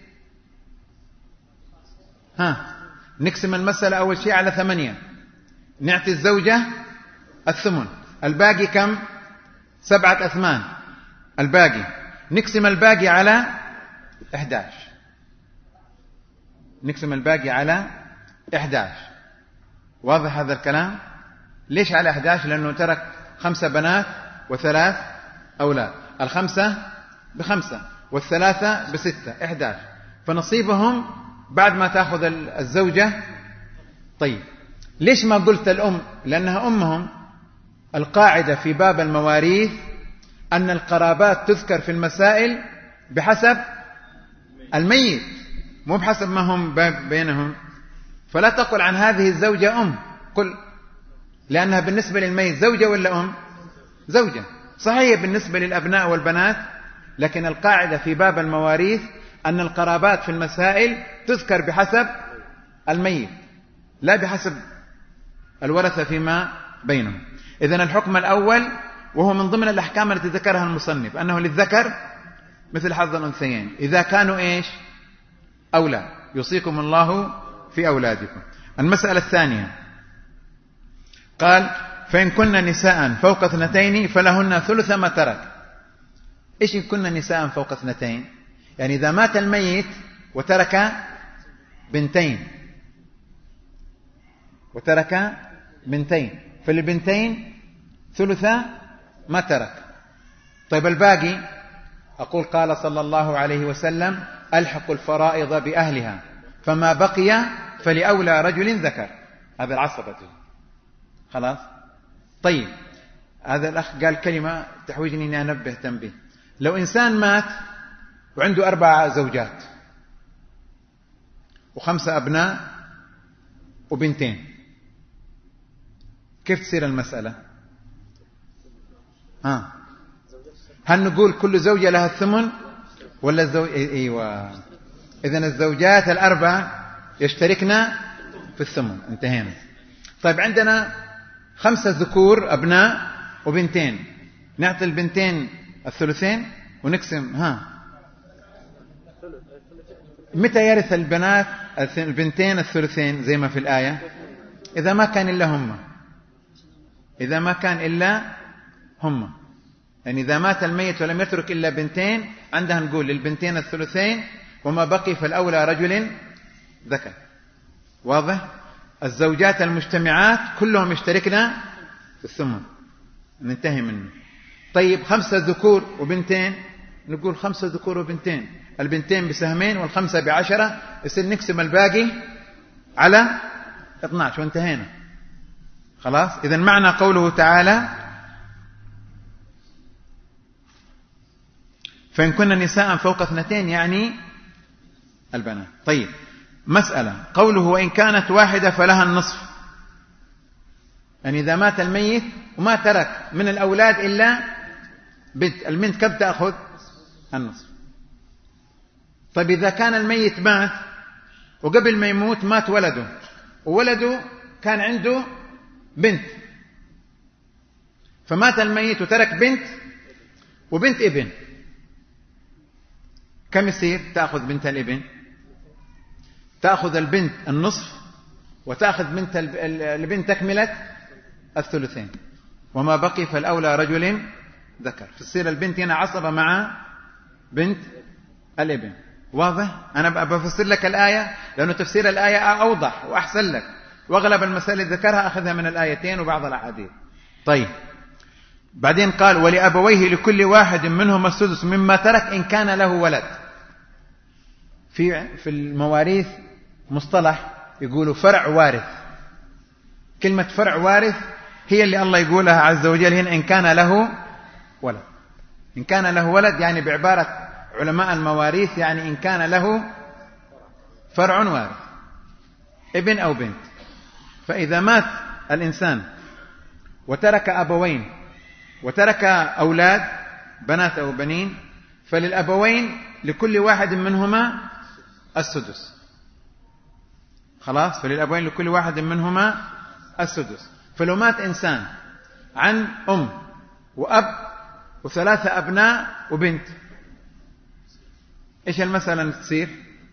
نقسم المسألة أول شيء على 8، نعطي الزوجة 8، الباقي كم؟ 7 أثمان الباقي، نقسم الباقي على 11. نقسم الباقي على 11. واضح هذا الكلام؟ ليش على 11؟ لأنه ترك 5 بنات و3 أولاد، 5 ب5 والثلاثة ب6، 11. فنصيبهم بعد ما تأخذ الزوجة. طيب ليش ما قلت الأم؟ لأنها أمهم. القاعدة في باب المواريث أن القرابات تذكر في المسائل بحسب الميت، مو بحسب ما هم بينهم. فلا تقل عن هذه الزوجة أم، قل لأنها بالنسبة للميت زوجة ولا أم؟ زوجة. صحيح بالنسبة للأبناء والبنات، لكن القاعدة في باب المواريث أن القرابات في المسائل تذكر بحسب الميت لا بحسب الورثة فيما بينهم. إذن الحكم الأول، وهو من ضمن الأحكام التي ذكرها المصنف، أنه للذكر مثل حظ الأنثيين إذا كانوا إيش؟ أولاد. يوصيكم الله في أولادكم. المسألة الثانية قال فإن كن نساء فوق 2 فلهن ثلث ما ترك. إيش إن كن نساء فوق 2؟ يعني إذا مات الميت وترك 2 فالبنتين ثلث ما ترك. طيب الباقي؟ أقول قال صلى الله عليه وسلم ألحق الفرائض بأهلها فما بقي فلأولى رجل ذكر. هذا العصبة. خلاص. طيب هذا الأخ قال كلمة تحوجني أني أنبه تنبيه. لو إنسان مات وعنده 4 زوجات و5 أبناء وبنتين، كيف تصير المسألة؟ هل نقول كل زوجة لها 8 ولا أيوة. إذن الزوجات 4 يشتركن في 8. انتهينا. طيب عندنا 5 ذكور أبناء وبنتين، نعطي البنتين 2 ونقسم. متى يرث البنتين 2 زي ما في الآية؟ إذا ما كان إلا هم. يعني إذا مات الميت ولم يترك إلا 2 عندها نقول للبنتين 2 وما بقي فالأولى رجل ذكر. واضح؟ الزوجات المجتمعات كلهم يشتركنا في 8. ننتهي منه. طيب 5 ذكور وبنتين، نقول 5 ذكور وبنتين. البنتين بسهمين والخمسة ب10، يصير نقسم الباقي على 12 وانتهينا خلاص. إذن معنى قوله تعالى فإن كن نساء فوق 2 يعني البنات. طيب مسألة، قوله وإن كانت واحدة فلها النصف، يعني إذا مات الميت وما ترك من الأولاد إلا بنت، البنت كم تأخذ؟ النصف. طيب إذا كان الميت مات وقبل ما يموت مات ولده، وولده كان عنده بنت، فمات الميت وترك بنت وبنت ابن، كم يصير؟ تأخذ بنت الابن، تأخذ البنت النصف، وتأخذ بنت البنت تكملة الثلثين، وما بقي فالأولى رجل ذكر. فتصير البنت هنا عصبة مع بنت الابن. واضح؟ أنا بفسر لك الآية لأنه تفسير الآية أوضح وأحسن لك، وأغلب المسائل اللي ذكرها أخذها من الآيتين وبعض الأحاديث. طيب بعدين قال ولأبويه لكل واحد منهم السدس مما ترك إن كان له ولد. في المواريث مصطلح يقولوا فرع وارث. كلمة فرع وارث هي اللي الله يقولها عز وجل هنا إن كان له ولد. إن كان له ولد يعني بعبارة علماء المواريث يعني إن كان له فرع وارث ابن أو بنت. فإذا مات الإنسان وترك أبوين وترك أولاد بنات أو بنين، فللأبوين لكل واحد منهما السدس. خلاص، فللأبوين لكل واحد منهما السدس. فلو مات إنسان عن أم وأب و3 أبناء وبنت، إيش المسألة تصير؟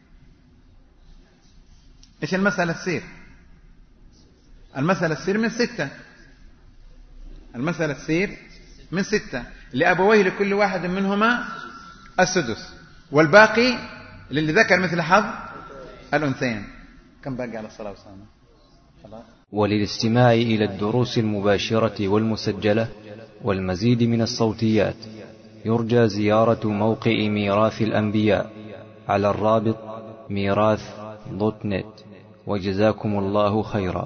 إيش المسألة تصير؟ المسألة تصير من 6. المسألة تصير من 6 لأبويه لكل واحد منهما السدس، والباقي للي ذكر مثل حظ الأنثيين. كم باقي على الصلاة والسلام؟ خلاص. وللاستماع إلى الدروس المباشرة والمسجلة والمزيد من الصوتيات يرجى زيارة موقع ميراث الأنبياء على الرابط ميراث.net. وجزاكم الله خيرا.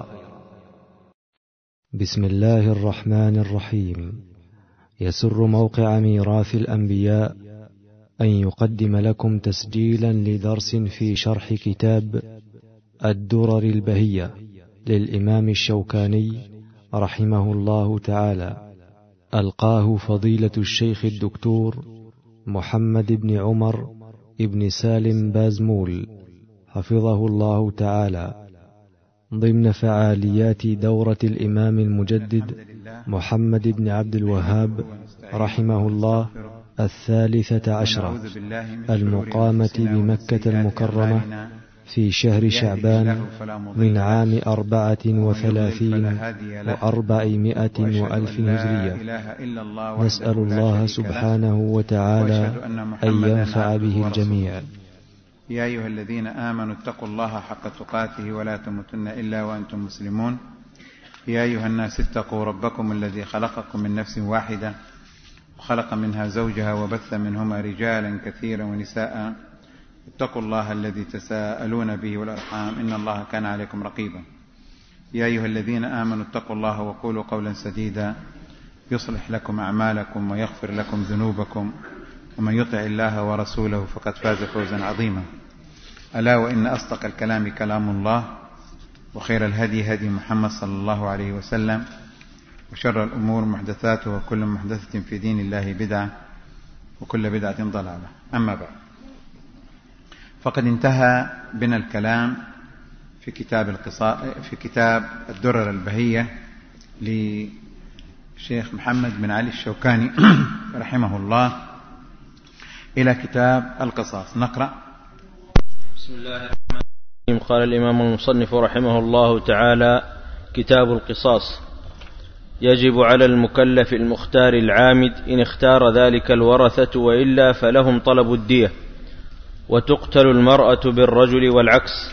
بسم الله الرحمن الرحيم. يسر موقع ميراث الأنبياء أن يقدم لكم تسجيلا لدرس في شرح كتاب الدرر البهية للإمام الشوكاني رحمه الله تعالى، ألقاه فضيلة الشيخ الدكتور محمد بن عمر ابن سالم بازمول حفظه الله تعالى، ضمن فعاليات دورة الإمام المجدد محمد بن عبد الوهاب رحمه الله 13 المقامة بمكة المكرمة في شهر شعبان من عام 34 و400 وألف هجرية. نسأل الله سبحانه وتعالى أن ينفع به الجميع. يا أيها الذين آمنوا اتقوا الله حق تقاته ولا تموتن إلا وأنتم مسلمون. يا أيها الناس اتقوا ربكم الذي خلقكم من نفس واحدة وخلق منها زوجها وبث منهما رجالا كثيرا ونساء. اتقوا الله الذي تساءلون به والأرحام إن الله كان عليكم رقيبا. يا أيها الذين آمنوا اتقوا الله وقولوا قولا سديدا يصلح لكم أعمالكم ويغفر لكم ذنوبكم، ومن يطع الله ورسوله فقد فاز فوزا عظيما. ألا وإن أصدق الكلام كلام الله، وخير الهدي هدي محمد صلى الله عليه وسلم، وشر الأمور محدثاتها وكل محدثة في دين الله بدعة وكل بدعة ضلالة. أما بعد، فقد انتهى بنا الكلام في كتاب الدرر البهية لشيخ محمد بن علي الشوكاني رحمه الله إلى كتاب القصاص. نقرأ. بسم الله الرحمن الرحيم. قال الإمام المصنف رحمه الله تعالى: كتاب القصاص. يجب على المكلف المختار العامد إن اختار ذلك الورثة، وإلا فلهم طلب الدية. وتقتل المرأة بالرجل والعكس،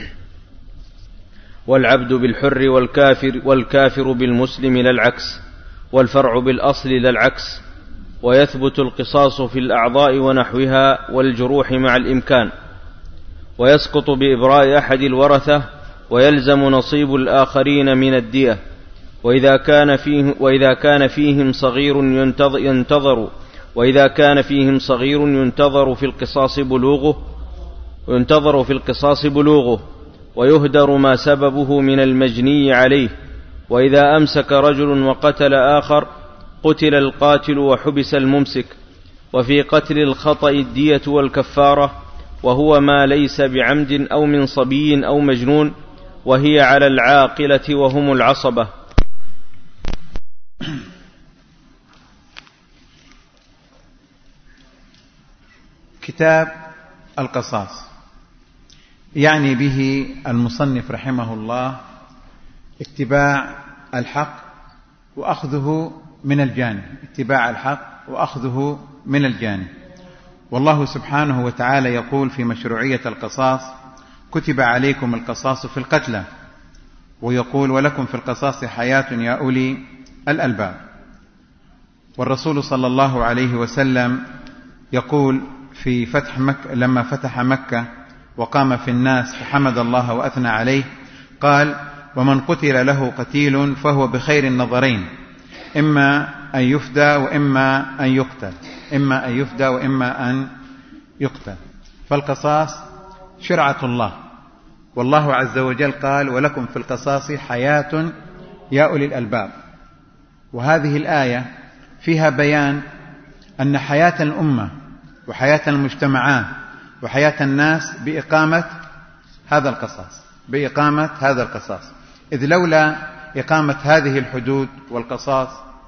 والعبد بالحر والكافر بالمسلم لا العكس، والفرع بالأصل لا العكس. ويثبت القصاص في الأعضاء ونحوها والجروح مع الإمكان، ويسقط بإبراء أحد الورثة، ويلزم نصيب الآخرين من الدية. وإذا كان فيهم صغير ينتظر في القصاص بلوغه، ويهدر ما سببه من المجني عليه. وإذا أمسك رجل وقتل آخر قتل القاتل وحبس الممسك. وفي قتل الخطأ الدية والكفارة، وهو ما ليس بعمد أو من صبي أو مجنون، وهي على العاقلة وهم العصبة. كتاب القصاص يعني به المصنف رحمه الله اتباع الحق وأخذه من الجاني. والله سبحانه وتعالى يقول في مشروعية القصاص: كتب عليكم القصاص في القتلى، ويقول: ولكم في القصاص حياة يا أولي الألباب. والرسول صلى الله عليه وسلم يقول في فتح مكة، لما فتح مكة وقام في الناس فحمد الله وأثنى عليه، قال: ومن قتل له قتيل فهو بخير النظرين، إما أن يفدى وإما أن يقتل. فالقصاص شرعة الله، والله عز وجل قال: ولكم في القصاص حياة يا أولي الألباب. وهذه الآية فيها بيان أن حياة الأمة وحياة المجتمعات وحياة الناس بإقامة هذا القصاص، إذ لولا إقامة هذه الحدود والقصاص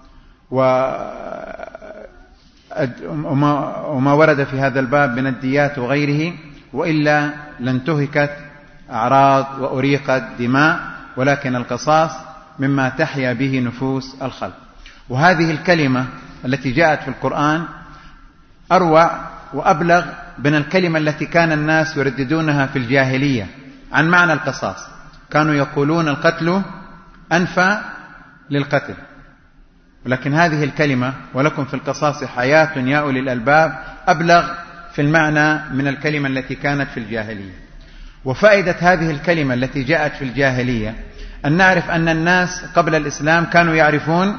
وما ورد في هذا الباب من الديات وغيره، وإلا لانتهكت أعراض وأريقت دماء، ولكن القصاص مما تحيا به نفوس الخلق. وهذه الكلمة التي جاءت في القرآن أروع وأبلغ من الكلمة التي كان الناس يرددونها في الجاهلية عن معنى القصاص. كانوا يقولون القتل أنفى للقتل، ولكن هذه الكلمة ولكم في القصاص حياة يا أولي الألباب أبلغ في المعنى من الكلمة التي كانت في الجاهلية. وفائدة هذه الكلمة التي جاءت في الجاهلية أن نعرف أن الناس قبل الإسلام كانوا يعرفون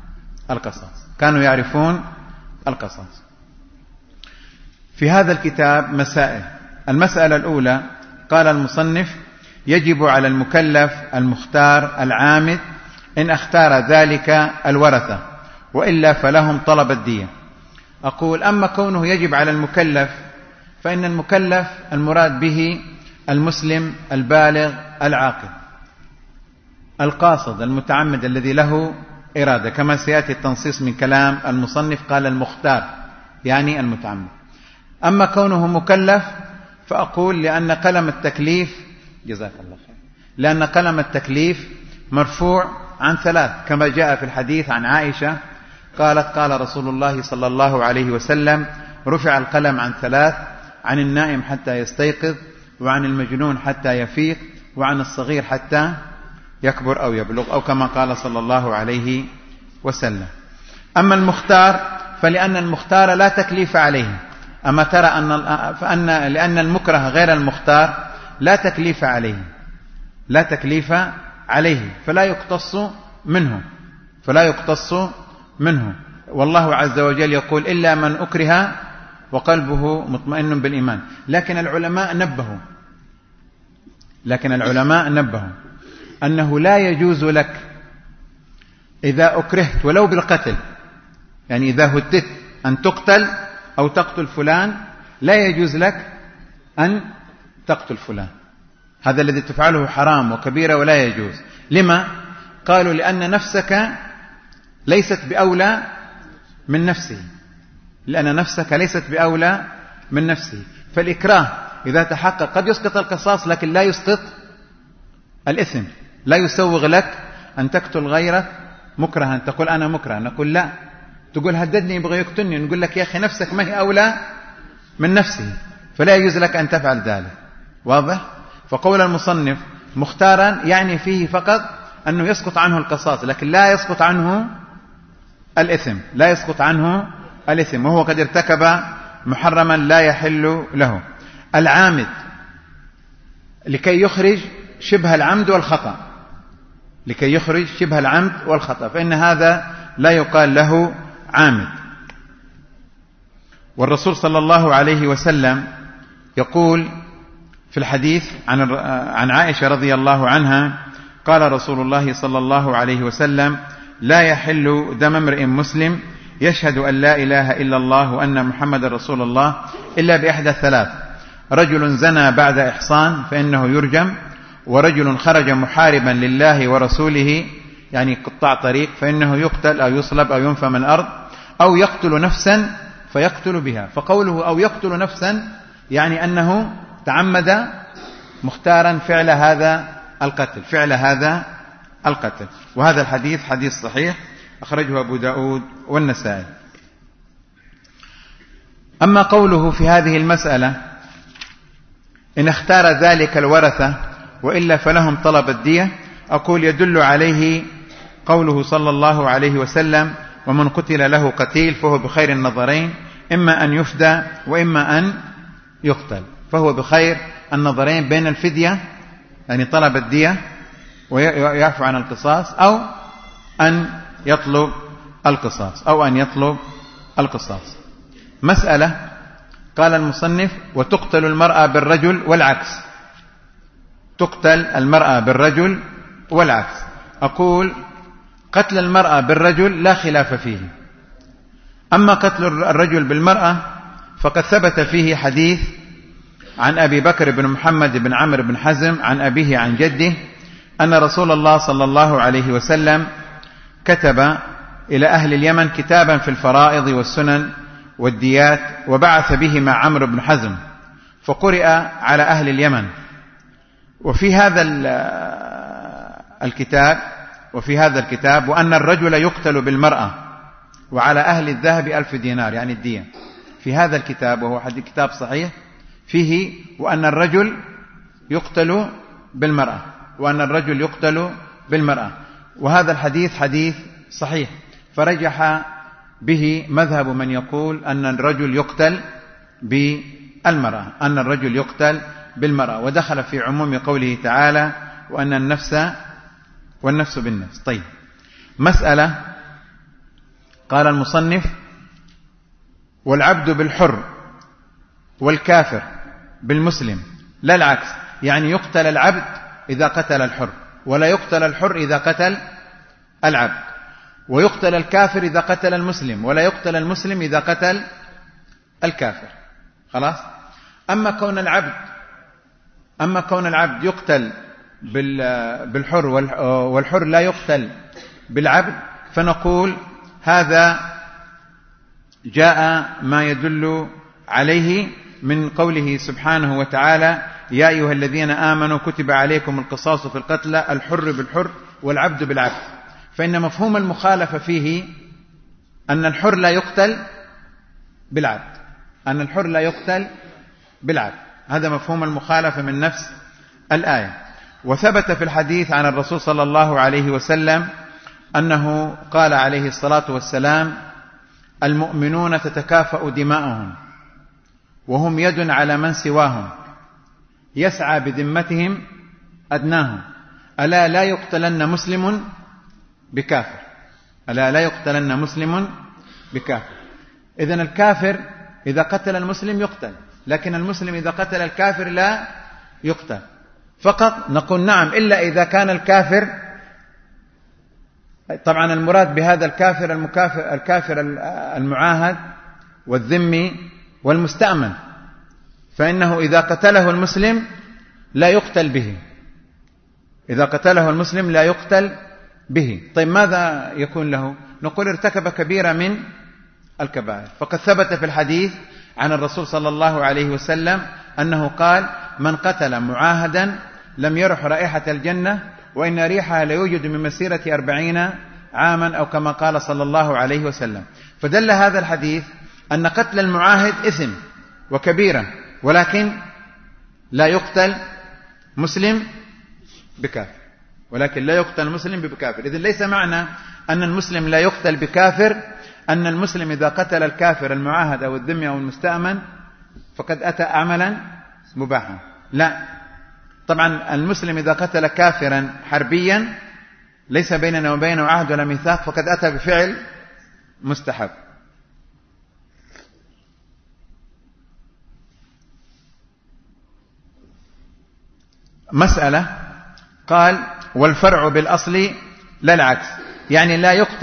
القصاص. في هذا الكتاب مسائل. المسألة الأولى: قال المصنف: يجب على المكلف المختار العامد إن اختار ذلك الورثة، وإلا فلهم طلب الدية. أقول: أما كونه يجب على المكلف، فإن المكلف المراد به المسلم البالغ العاقل القاصد المتعمد الذي له إرادة، كما سيأتي التنصيص من كلام المصنف، قال المختار يعني المتعمد. أما كونه مكلف فأقول لأن قلم التكليف، جزاك الله خير، لأن قلم التكليف مرفوع عن ثلاث، كما جاء في الحديث عن عائشة قالت: قال رسول الله صلى الله عليه وسلم: رفع القلم عن ثلاث، عن النائم حتى يستيقظ، وعن المجنون حتى يفيق، وعن الصغير حتى يكبر أو يبلغ، أو كما قال صلى الله عليه وسلم. أما المختار فلأن المختار لا تكليف عليه. أما ترى لأن المكره غير المختار لا تكليف عليه فلا يقتص منه. والله عز وجل يقول: إلا من أكره وقلبه مطمئن بالإيمان. لكن العلماء نبهوا أنه لا يجوز لك إذا أكرهت ولو بالقتل، يعني إذا هددت أن تقتل أو تقتل فلان، لا يجوز لك أن تقتل فلان. هذا الذي تفعله حرام وكبيرة ولا يجوز. لما؟ قالوا: لأن نفسك ليست بأولى من نفسه. فالإكراه إذا تحقق قد يسقط القصاص، لكن لا يسقط الإثم. لا يسوغ لك أن تقتل غيرك مكرها، تقول أنا مكره، نقول لا، تقول هددني يبغى يقتلني، نقول لك يا أخي نفسك ما هي أولى من نفسه، فلا يجوز لك أن تفعل ذلك. واضح؟ فقول المصنف مختارا يعني فيه فقط أنه يسقط عنه القصاص، لكن لا يسقط عنه الإثم، الإثم، وهو قد ارتكب محرما لا يحل له. العامد لكي يخرج شبه العمد والخطأ، لكي يخرج شبه العمد والخطأ، فإن هذا لا يقال له عامد. والرسول صلى الله عليه وسلم يقول في الحديث عن عائشة رضي الله عنها قال رسول الله صلى الله عليه وسلم: لا يحل دم امرئ مسلم يشهد أن لا إله إلا الله وأن محمد رسول الله إلا بإحدى ثلاث: رجل زنى بعد إحصان فإنه يرجم، ورجل خرج محاربا لله ورسوله يعني قطاع طريق فإنه يقتل أو يصلب أو ينفى من الأرض، أو يقتل نفسا فيقتل بها. فقوله أو يقتل نفسا يعني أنه تعمد مختارا فعل هذا القتل. وهذا الحديث حديث صحيح أخرجه أبو داود والنسائي. أما قوله في هذه المسألة: إن اختار ذلك الورثة وإلا فلهم طلب الدية، أقول يدل عليه قوله صلى الله عليه وسلم: ومن قتل له قتيل فهو بخير النظرين، إما أن يفدى وإما أن يقتل. فهو بخير النظرين بين الفدية يعني طلب الدية ويعفو عن القصاص، أو أن يطلب القصاص. مسألة قال المصنف: وتقتل المرأة بالرجل والعكس. تقتل المرأة بالرجل والعكس. أقول قتل المرأة بالرجل لا خلاف فيه. أما قتل الرجل بالمرأة فقد ثبت فيه حديث عن أبي بكر بن محمد بن عمرو بن حزم عن أبيه عن جده أن رسول الله صلى الله عليه وسلم كتب إلى أهل اليمن كتابا في الفرائض والسنن والديات، وبعث به مع عمرو بن حزم فقرئ على أهل اليمن. وفي هذا الكتاب وأن الرجل يقتل بالمرأة وعلى أهل الذهب 1000 دينار يعني الدية. في هذا الكتاب وهو كتاب صحيح فيه وأن الرجل يقتل بالمرأة، وهذا الحديث حديث صحيح، فرجح به مذهب من يقول أن الرجل يقتل بالمرأة، ودخل في عموم قوله تعالى: وأن النفس والنفس بالنفس. طيب، مسألة قال المصنف: والعبد بالحر والكافر بالمسلم لا العكس، يعني يقتل العبد إذا قتل الحر، ولا يقتل الحر إذا قتل العبد، ويقتل الكافر إذا قتل المسلم، ولا يقتل المسلم إذا قتل الكافر. خلاص. أما كون العبد يقتل بالحر والحر لا يقتل بالعبد، فنقول هذا جاء ما يدل عليه من قوله سبحانه وتعالى: يا أيها الذين آمنوا كتب عليكم القصاص في القتلى الحر بالحر والعبد بالعبد. فإن مفهوم المخالفة فيه أن الحر لا يقتل بالعبد، هذا مفهوم المخالفة من نفس الآية. وثبت في الحديث عن الرسول صلى الله عليه وسلم أنه قال عليه الصلاة والسلام: المؤمنون تتكافأ دماؤهم وهم يد على من سواهم يسعى بذمتهم أدناهم، ألا لا يقتلن مسلم بكافر. إذن الكافر إذا قتل المسلم يقتل، لكن المسلم إذا قتل الكافر لا يقتل. فقط نقول نعم، إلا إذا كان الكافر، طبعا المراد بهذا الكافر المعاهد والذمي والمستأمن، فإنه إذا قتله المسلم لا يقتل به. طيب، ماذا يكون له؟ نقول ارتكب كبيرة من الكبائر. فقد ثبت في الحديث عن الرسول صلى الله عليه وسلم أنه قال: من قتل معاهدا لم يرح رائحة الجنة وإن ريحها ليوجد من مسيرة 40 عاما، أو كما قال صلى الله عليه وسلم. فدل هذا الحديث أن قتل المعاهد إثم وكبيرة، ولكن لا يقتل مسلم بكافر. إذن ليس معنى أن المسلم لا يقتل بكافر أن المسلم إذا قتل الكافر المعاهد أو الذمي أو المستأمن فقد أتى عملا مباحا. لا، طبعا المسلم إذا قتل كافرا حربيا ليس بيننا وبينه عهد ولا ميثاق فقد أتى بفعل مستحب. مسألة قال والفرع بالأصل لا العكس، يعني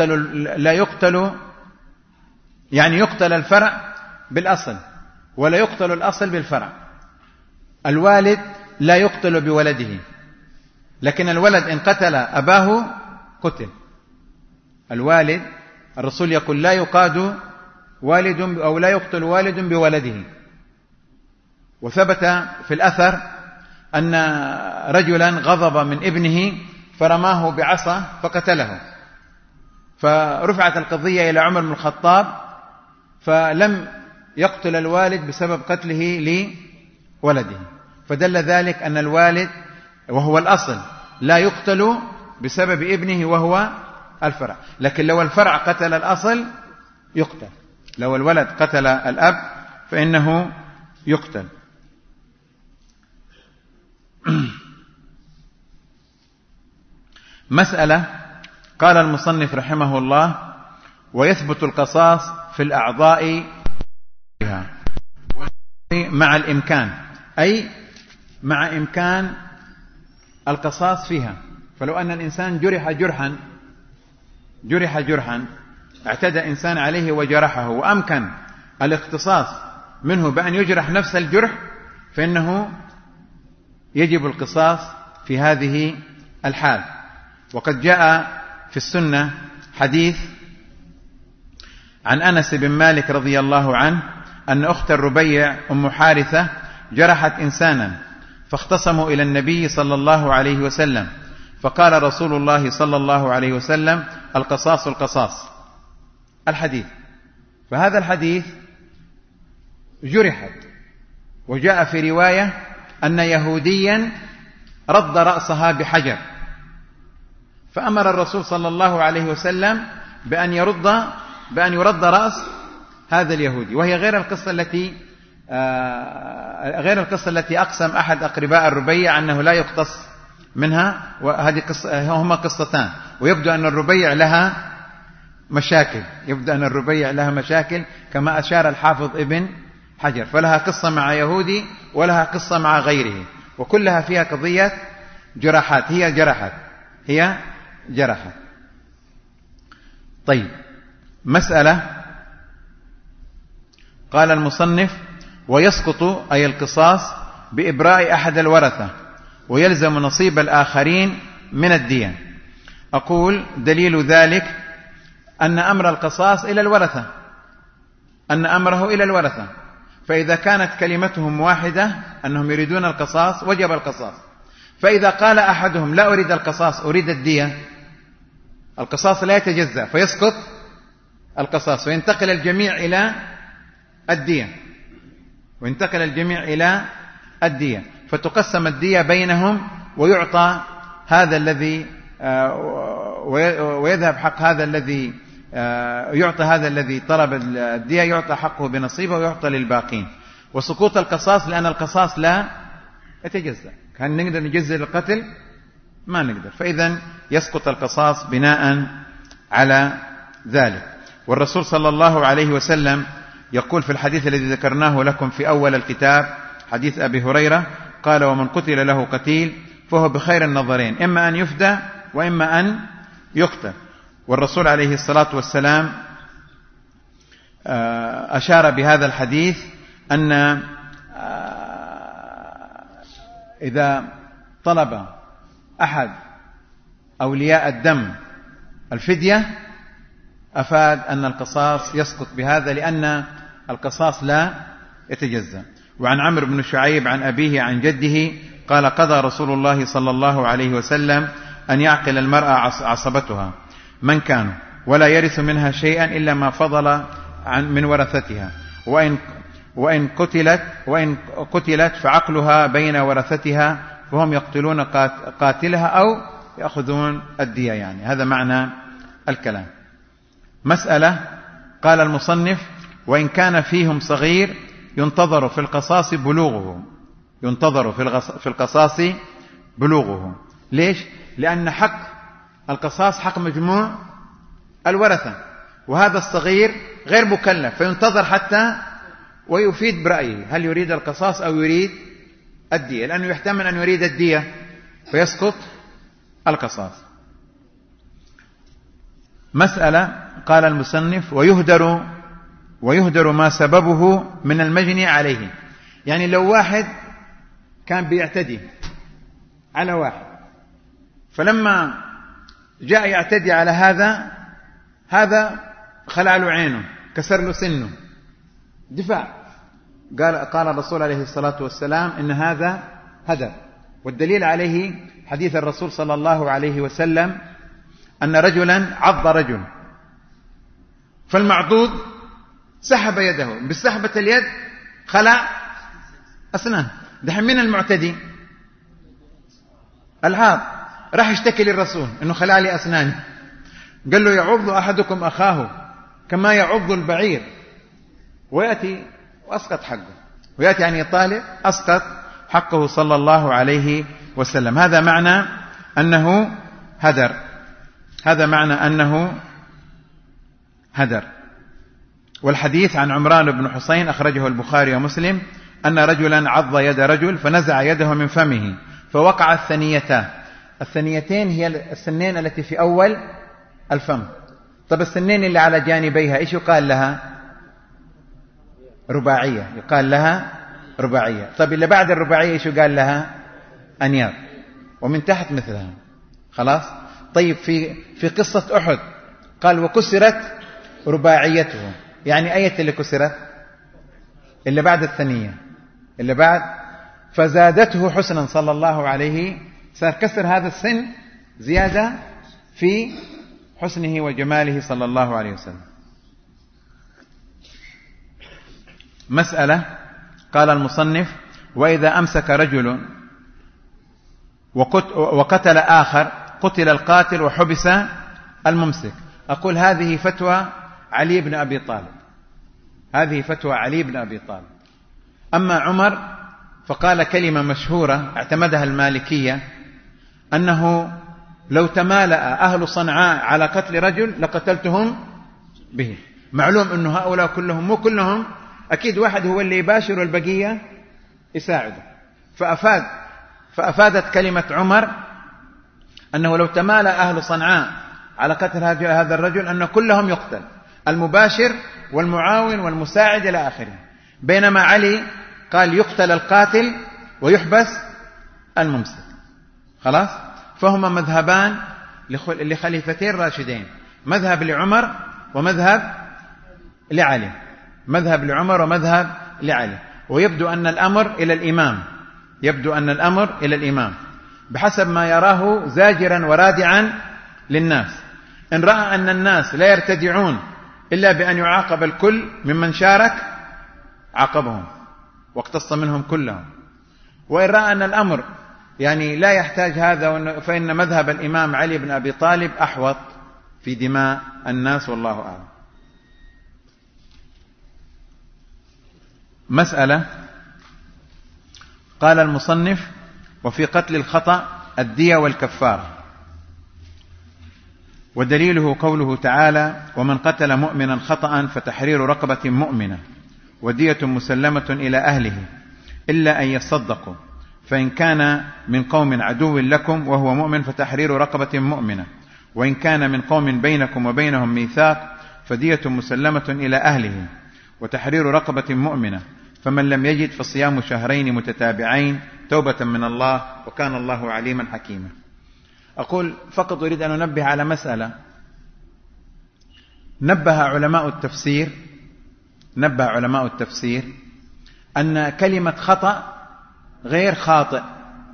يعني يقتل الفرع بالأصل ولا يقتل الأصل بالفرع. الوالد لا يقتل بولده، لكن الولد إن قتل أباه قتل. الوالد الرسول يقول لا يقاد والد أو لا يقتل والد بولده. وثبت في الأثر أن رجلا غضب من ابنه فرماه بعصا فقتله، فرفعت القضية إلى عمر بن الخطاب فلم يقتل الوالد بسبب قتله لولده، فدل ذلك أن الوالد وهو الأصل لا يقتل بسبب ابنه وهو الفرع، لكن لو الفرع قتل الأصل يقتل. لو الولد قتل الأب فإنه يقتل. مسألة قال المصنف رحمه الله ويثبت القصاص في الأعضاء مع الإمكان، أي مع إمكان القصاص فيها. فلو أن الإنسان جرح جرحا اعتدى إنسان عليه وجرحه وأمكن الاقتصاص منه بأن يجرح نفس الجرح فإنه يجب القصاص في هذه الحال. وقد جاء في السنة حديث عن أنس بن مالك رضي الله عنه أن أخت الربيع أم حارثة جرحت إنسانا فاختصموا إلى النبي صلى الله عليه وسلم، فقال رسول الله صلى الله عليه وسلم القصاص القصاص الحديث. فهذا الحديث جرحت، وجاء في رواية أن يهوديا رد رأسها بحجر، فأمر الرسول صلى الله عليه وسلم بأن يرد رأس هذا اليهودي، وهي غير القصة التي أقسم أحد أقرباء الربيع أنه لا يقتص منها، وهذه قصة هما قصتان. ويبدو أن الربيع لها مشاكل كما أشار الحافظ ابن حجر، فلها قصة مع يهودي ولها قصة مع غيره، وكلها فيها قضية جراحات. هي جرحت. طيب، مسألة قال المصنف ويسقط أي القصاص بإبراء أحد الورثة ويلزم نصيب الآخرين من الدية. أقول دليل ذلك أن أمر القصاص إلى الورثة، فإذا كانت كلمتهم واحدة أنهم يريدون القصاص وجب القصاص. فإذا قال أحدهم لا أريد القصاص أريد الدية، القصاص لا يتجزأ فيسقط القصاص وينتقل الجميع إلى الدية، فتقسم الدية بينهم ويعطى هذا الذي ويذهب حق هذا الذي يعطى هذا الذي طلب الدية يعطى حقه بنصيبه ويعطى للباقين. وسقوط القصاص لأن القصاص لا يتجزأ. هل نقدر نجزء القتل؟ ما نقدر، فإذا يسقط القصاص بناء على ذلك. والرسول صلى الله عليه وسلم يقول في الحديث الذي ذكرناه لكم في أول الكتاب حديث أبي هريرة قال ومن قتل له قتيل فهو بخير النظرين إما أن يفدى وإما أن يقتل. والرسول عليه الصلاة والسلام أشار بهذا الحديث أن إذا طلب أحد أولياء الدم الفدية أفاد أن القصاص يسقط بهذا لأن القصاص لا يتجزأ. وعن عمرو بن شعيب عن أبيه عن جده قال قضى رسول الله صلى الله عليه وسلم أن يعقل المرأة عصبتها من كانوا ولا يرث منها شيئا إلا ما فضل من ورثتها، وإن قتلت فعقلها بين ورثتها فهم يقتلون قاتلها أو يأخذون الدية، يعني هذا معنى الكلام. مسألة قال المصنف: وإن كان فيهم صغير ينتظر في القصاص بلوغه. ينتظر في القصاص بلوغه. ليش؟ لأن حق القصاص حق مجموع الورثة، وهذا الصغير غير مكلف، فينتظر حتى ويفيد برأيه هل يريد القصاص أو يريد الدية، لأنه يحتمل أن يريد الدية فيسقط القصاص. مسألة. قال المصنف: ويهدر ما سببه من المجني عليه. يعني لو واحد كان بيعتدي على واحد، فلما جاء يعتدي على هذا خلع له عينه، كسر له سنه، دفاع. قال الرسول عليه الصلاة والسلام إن هذا هدر، والدليل عليه حديث الرسول صلى الله عليه وسلم أن رجلا عض رجل، فالمعضوض سحب يده، بسحبة اليد خلع أسنان. دحين من المعتدي؟ العاض راح يشتكي للرسول إنه خلع لي أسناني. قال له: يعض أحدكم أخاه كما يعض البعير، ويأتي وأسقط حقه، ويأتي يعني يطالب أسقط حقه صلى الله عليه وسلم. هذا معنى أنه هدر. هذا معنى أنه هدر. والحديث عن عمران بن حسين أخرجه البخاري ومسلم أن رجلا عض يد رجل فنزع يده من فمه فوقع الثنيتان. الثنيتين هي السنين التي في أول الفم. طب السنين اللي على جانبيها إيش يقال لها؟ رباعية. يقال لها رباعية. طب اللي بعد الرباعية إيش يقال لها؟ أنياب. ومن تحت مثلها. خلاص. طيب في قصة أحد قال: وكسرت رباعيته. يعني أية اللي كسرت؟ اللي بعد الثنية، اللي بعد. فزادته حسنا صلى الله عليه، صار كسر هذا السن زيادة في حسنه وجماله صلى الله عليه وسلم. مسألة. قال المصنف: وإذا أمسك رجل وقتل آخر قتل القاتل وحبس الممسك. أقول هذه فتوى علي بن أبي طالب. هذه فتوى علي بن أبي طالب. أما عمر فقال كلمة مشهورة اعتمدها المالكية، أنه لو تمالأ أهل صنعاء على قتل رجل لقتلتهم به. معلوم أنه هؤلاء كلهم، مو كلهم، أكيد واحد هو اللي يباشر والبقية يساعده. فأفادت كلمة عمر أنه لو تمالأ أهل صنعاء على قتل هذا الرجل أن كلهم يقتل، المباشر والمعاون والمساعد إلى آخره. بينما علي قال يقتل القاتل ويحبس الممسك. خلاص. فهما مذهبان لخليفتين راشدين، مذهب لعمر ومذهب لعلي. مذهب لعمر ومذهب لعلي. ويبدو أن الأمر إلى الإمام. يبدو أن الأمر إلى الإمام بحسب ما يراه زاجرا ورادعا للناس. إن رأى أن الناس لا يرتدعون إلا بأن يعاقب الكل ممن شارك عاقبهم واقتص منهم كلهم. وإن رأى أن الأمر يعني لا يحتاج هذا، فإن مذهب الإمام علي بن أبي طالب أحوط في دماء الناس، والله أعلم. مسألة. قال المصنف: وفي قتل الخطأ الدية والكفارة. ودليله قوله تعالى: ومن قتل مؤمنا خطأ فتحرير رقبة مؤمنة ودية مسلمة إلى أهله إلا أن يصدقوا، فإن كان من قوم عدو لكم وهو مؤمن فتحرير رقبة مؤمنة، وإن كان من قوم بينكم وبينهم ميثاق فدية مسلمة إلى أهله وتحرير رقبة مؤمنة، فمن لم يجد فصيام شهرين متتابعين توبة من الله وكان الله عليما حكيما. أقول فقط أريد أن أنبه على مسألة نبه علماء التفسير أن كلمة خطأ غير خاطئ.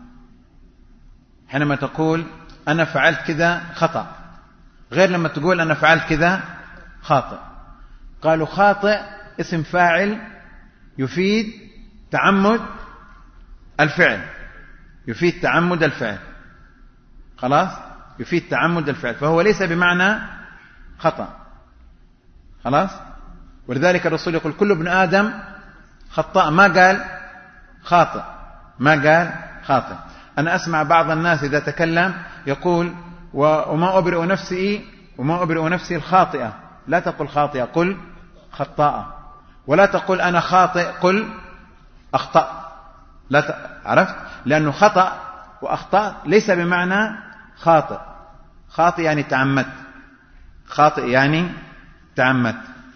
حينما تقول أنا فعلت كذا خطأ غير لما تقول أنا فعلت كذا خاطئ. قالوا خاطئ اسم فاعل يفيد تعمد الفعل، يفيد تعمد الفعل. خلاص، يفيد تعمد الفعل، فهو ليس بمعنى خطأ. خلاص، ولذلك الرسول يقول كل ابن آدم خطاء، ما قال خاطئ، ما قال خاطئ. أنا أسمع بعض الناس إذا تكلم يقول وما أبرئ نفسي الخاطئة. لا تقل خاطئة، قل خطاء. ولا تقل أنا خاطئ، قل أخطأ. عرفت؟ لأنه خطأ وأخطأ ليس بمعنى خاطئ. خاطئ يعني تعمد، خاطئ يعني تعمد.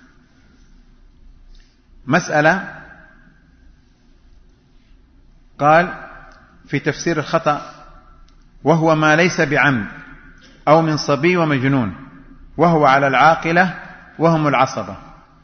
مسألة قال في تفسير الخطأ: وهو ما ليس بعمد أو من صبي ومجنون، وهو على العاقلة وهم العصبة.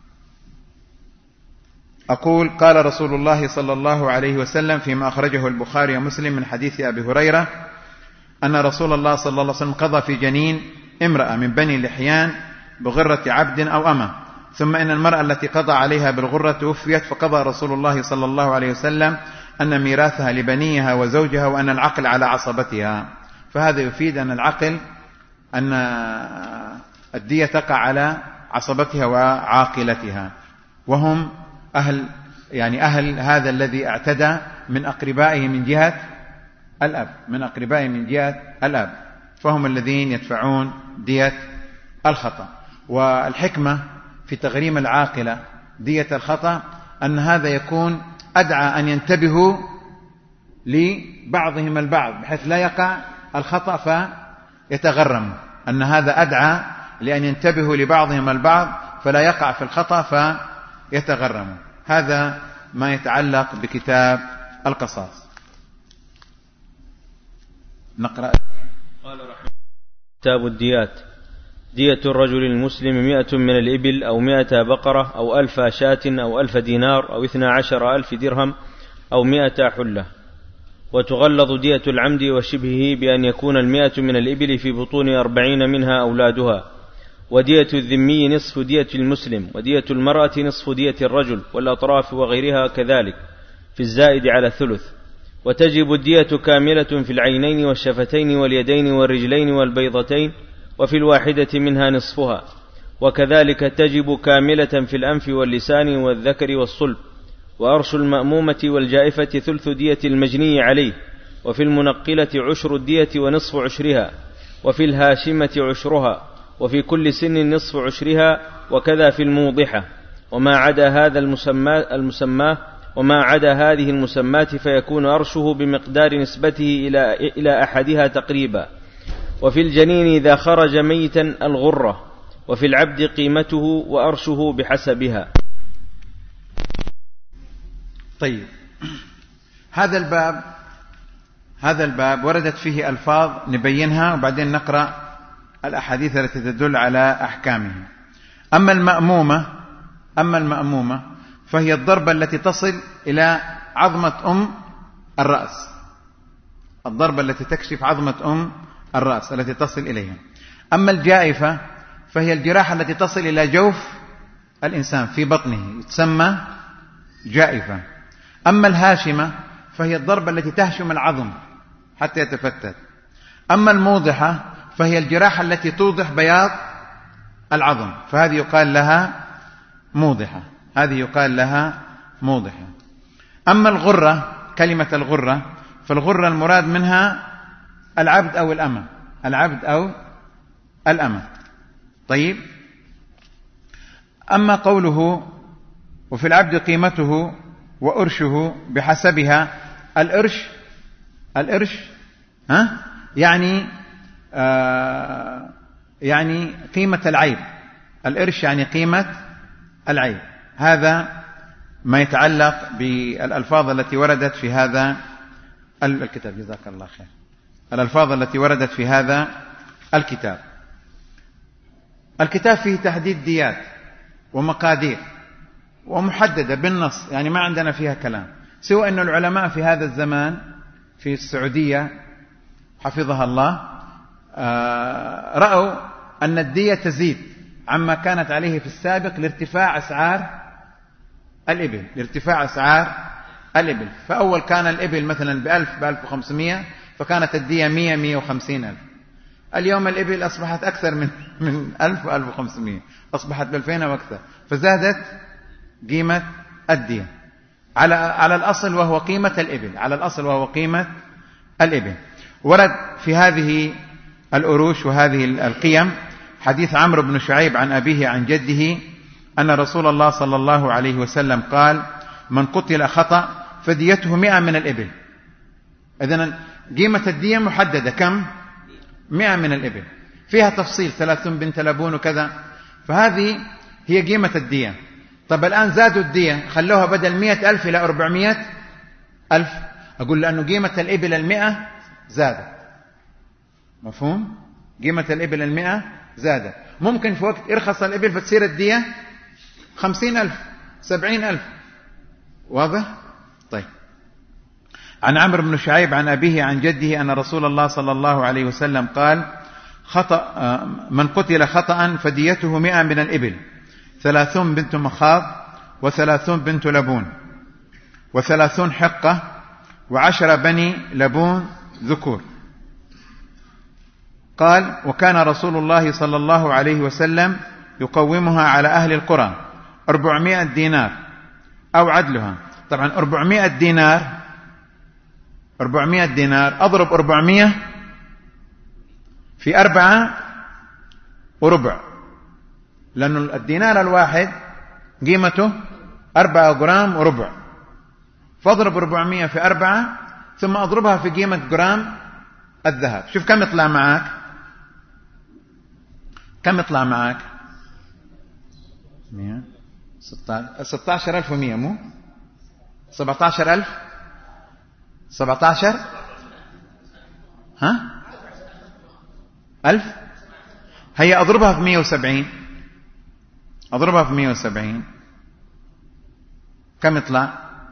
أقول: قال رسول الله صلى الله عليه وسلم فيما أخرجه البخاري ومسلم من حديث أبي هريرة أن رسول الله صلى الله عليه وسلم قضى في جنين امرأة من بني لحيان بغرة عبد أو أمة، ثم إن المرأة التي قضى عليها بالغرة توفيت، فقضى رسول الله صلى الله عليه وسلم أن ميراثها لبنيها وزوجها، وأن العقل على عصبتها. فهذا يفيد أن العقل، أن الدية تقع على عصبتها وعاقلتها، وهم أهل هذا الذي اعتدى من أقربائه من جهة الأب، فهم الذين يدفعون دية الخطأ. والحكمة في تغريم العاقلة دية الخطأ أن هذا يكون أدعى أن ينتبهوا لبعضهم البعض بحيث لا يقع الخطأ فيتغرم، أن هذا أدعى لأن ينتبهوا لبعضهم البعض فلا يقع في الخطأ فيتغرم. هذا ما يتعلق بكتاب القصاص. نقرأ. قال رحمه كتاب الديات: دية الرجل المسلم 100 من الإبل أو 100 بقرة أو 1000 شاة أو 1000 دينار أو 12,000 درهم أو 100 حلة. وتغلظ دية العمد وشبهه بأن يكون 100 من الإبل في بطون 40 منها أولادها. ودية الذمي نصف دية المسلم، ودية المرأة نصف دية الرجل، والأطراف وغيرها كذلك في الزائد على الثلث. وتجب الدية كاملة في العينين والشفتين واليدين والرجلين والبيضتين، وفي الواحدة منها نصفها. وكذلك تجب كاملة في الأنف واللسان والذكر والصلب. وأرش المأمومة والجائفة ثلث دية المجني عليه، وفي المنقلة عشر الدية ونصف عشرها، وفي الهاشمة عشرها، وفي كل سن نصف عشرها، وكذا في الموضحة. وما عدا هذه المسمات فيكون أرشه بمقدار نسبته إلى أحدها تقريبا. وفي الجنين إذا خرج ميتا الغرة، وفي العبد قيمته وأرشه بحسبها. طيب، هذا الباب وردت فيه ألفاظ نبينها وبعدين نقرأ الأحاديث التي تدل على أحكامه. أما المأمومة فهي الضربة التي تصل إلى عظمة الرأس، الضربة التي تكشف عظمة الرأس التي تصل إليها. أما الجائفة فهي الجراحة التي تصل إلى جوف الإنسان في بطنه، تسمى جائفة. أما الهاشمة فهي الضربة التي تهشم العظم حتى يتفتت. أما الموضحة فهي الجراحة التي توضح بياض العظم، فهذه يقال لها موضحة. أما الغرة، كلمة الغرة، فالغرة المراد منها العبد أو الأمة. طيب، أما قوله وفي العبد قيمته وأرشه بحسبها، الإرش يعني قيمة العيب. الإرش يعني قيمة العيب. هذا ما يتعلق بالألفاظ التي وردت في هذا الكتاب. جزاك الله خير. الألفاظ التي وردت في هذا الكتاب فيه تحديد ديات ومقادير ومحددة بالنص، يعني ما عندنا فيها كلام، سوى أن العلماء في هذا الزمان في السعودية حفظها الله رأوا أن الدية تزيد عما كانت عليه في السابق لارتفاع أسعار الإبل. فأول كان الإبل مثلا ب1000 ب1500، فكانت الدية 100-150 ألف. اليوم الإبل أصبحت أكثر من 1000 و1500، أصبحت ب2000 وأكثر، فزادت قيمة الدية على الأصل وهو قيمة الإبل، على الأصل وهو قيمة الإبل. ورد في هذه الأروش وهذه القيم حديث عمرو بن شعيب عن أبيه عن جده أن رسول الله صلى الله عليه وسلم قال: من قتل خطأ فديته 100 من الإبل. إذن قيمة الدية محددة، كم؟ 100 من الإبل، فيها تفصيل 30 بنت لبون وكذا، فهذه هي قيمة الدية. طب الآن زادوا الدية، خلوها بدل 100,000 إلى 400,000، أقول لأنه قيمة الإبل 100 زادت. مفهوم؟ قيمة الإبل 100 زادت. ممكن في وقت ارخص الإبل فتصير الدية 50,000 70,000. واضح؟ طيب. عن عمرو بن شعيب عن أبيه عن جده أن رسول الله صلى الله عليه وسلم قال: من قتل خطأ فديته 100 من الإبل، 30 بنت مخاض، و30 بنت لبون، و30 حقة، و10 بني لبون ذكور. قال: وكان رسول الله صلى الله عليه وسلم يقومها على أهل القرى 400 دينار أو عدلها. طبعا 400 دينار أضرب 400 في 4.25، لأن الدينار الواحد قيمته 4 جرام وربع، فاضرب 400 في 4 ثم أضربها في قيمة جرام الذهب. شوف كم يطلع معك، كم يطلع معك؟ 16,100 مو 17,000 17 1000. هيا أضربها في 170، أضربها في 170 كم يطلع؟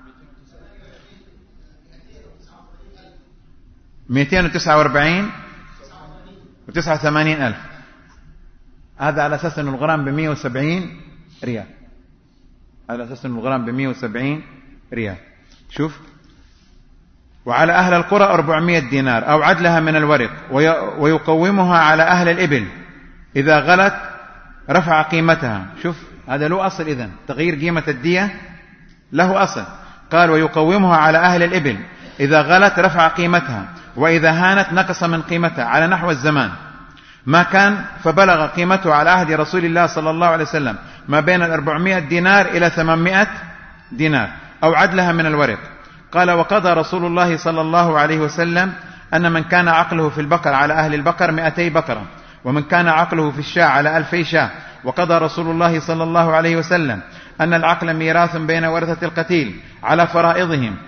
249 و89,000. هذا على أساس أن الغرام ب170 ريال، على أساس أن الغرام ب170 ريال. شوف. وعلى أهل القرى 400 دينار أو عدلها من الورق، ويقومها على أهل الإبل، إذا غلت رفع قيمتها. شوف هذا له أصل، إذن تغيير قيمة الدية له أصل. قال: ويقومها على أهل الإبل، إذا غلت رفع قيمتها، وإذا هانت نقص من قيمتها، على نحو الزمان ما كان. فبلغ قيمته على عهد رسول الله صلى الله عليه وسلم ما بين 400 دينار إلى 800 دينار أو عدلها من الورق. قال: وقضى رسول الله صلى الله عليه وسلم أن من كان عقله في البقر على أهل البقر 200 بقرة، ومن كان عقله في الشاة على 2000 شاة. وقضى رسول الله صلى الله عليه وسلم أن العقل ميراث بين ورثة القتيل على فرائضهم،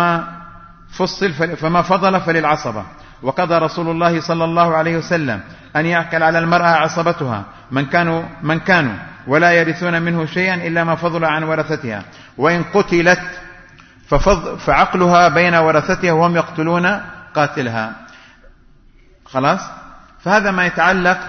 فما فضل فللعصبة. وقضى رسول الله صلى الله عليه وسلم أن يعقل على المرأة عصبتها من كانوا ولا يرثون منه شيئا إلا ما فضل عن ورثتها، وإن قتلت فعقلها بين ورثتها وهم يقتلون قاتلها. خلاص. فهذا ما يتعلق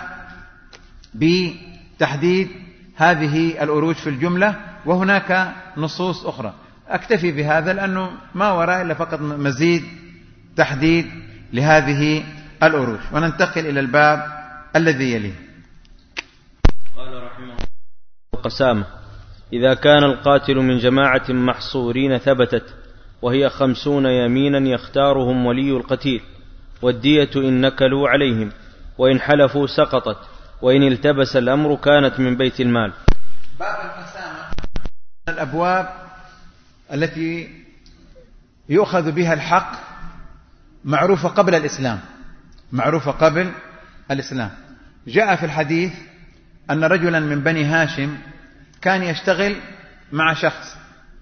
بتحديد هذه الأروج في الجملة، وهناك نصوص أخرى. أكتفي بهذا لأنه ما وراء إلا فقط مزيد تحديد لهذه الأروج، وننتقل إلى الباب الذي يليه. قال رحمه الله: القسامة: إذا كان القاتل من جماعة محصورين ثبتت، وهي 50 يمينا يختارهم ولي القتيل، والدية إن نكلوا عليهم، وإن حلفوا سقطت، وإن التبس الأمر كانت من بيت المال. باب القسامة من الأبواب التي يؤخذ بها الحق، معروفة قبل الإسلام، معروفة قبل الإسلام. جاء في الحديث أن رجلا من بني هاشم كان يشتغل مع شخص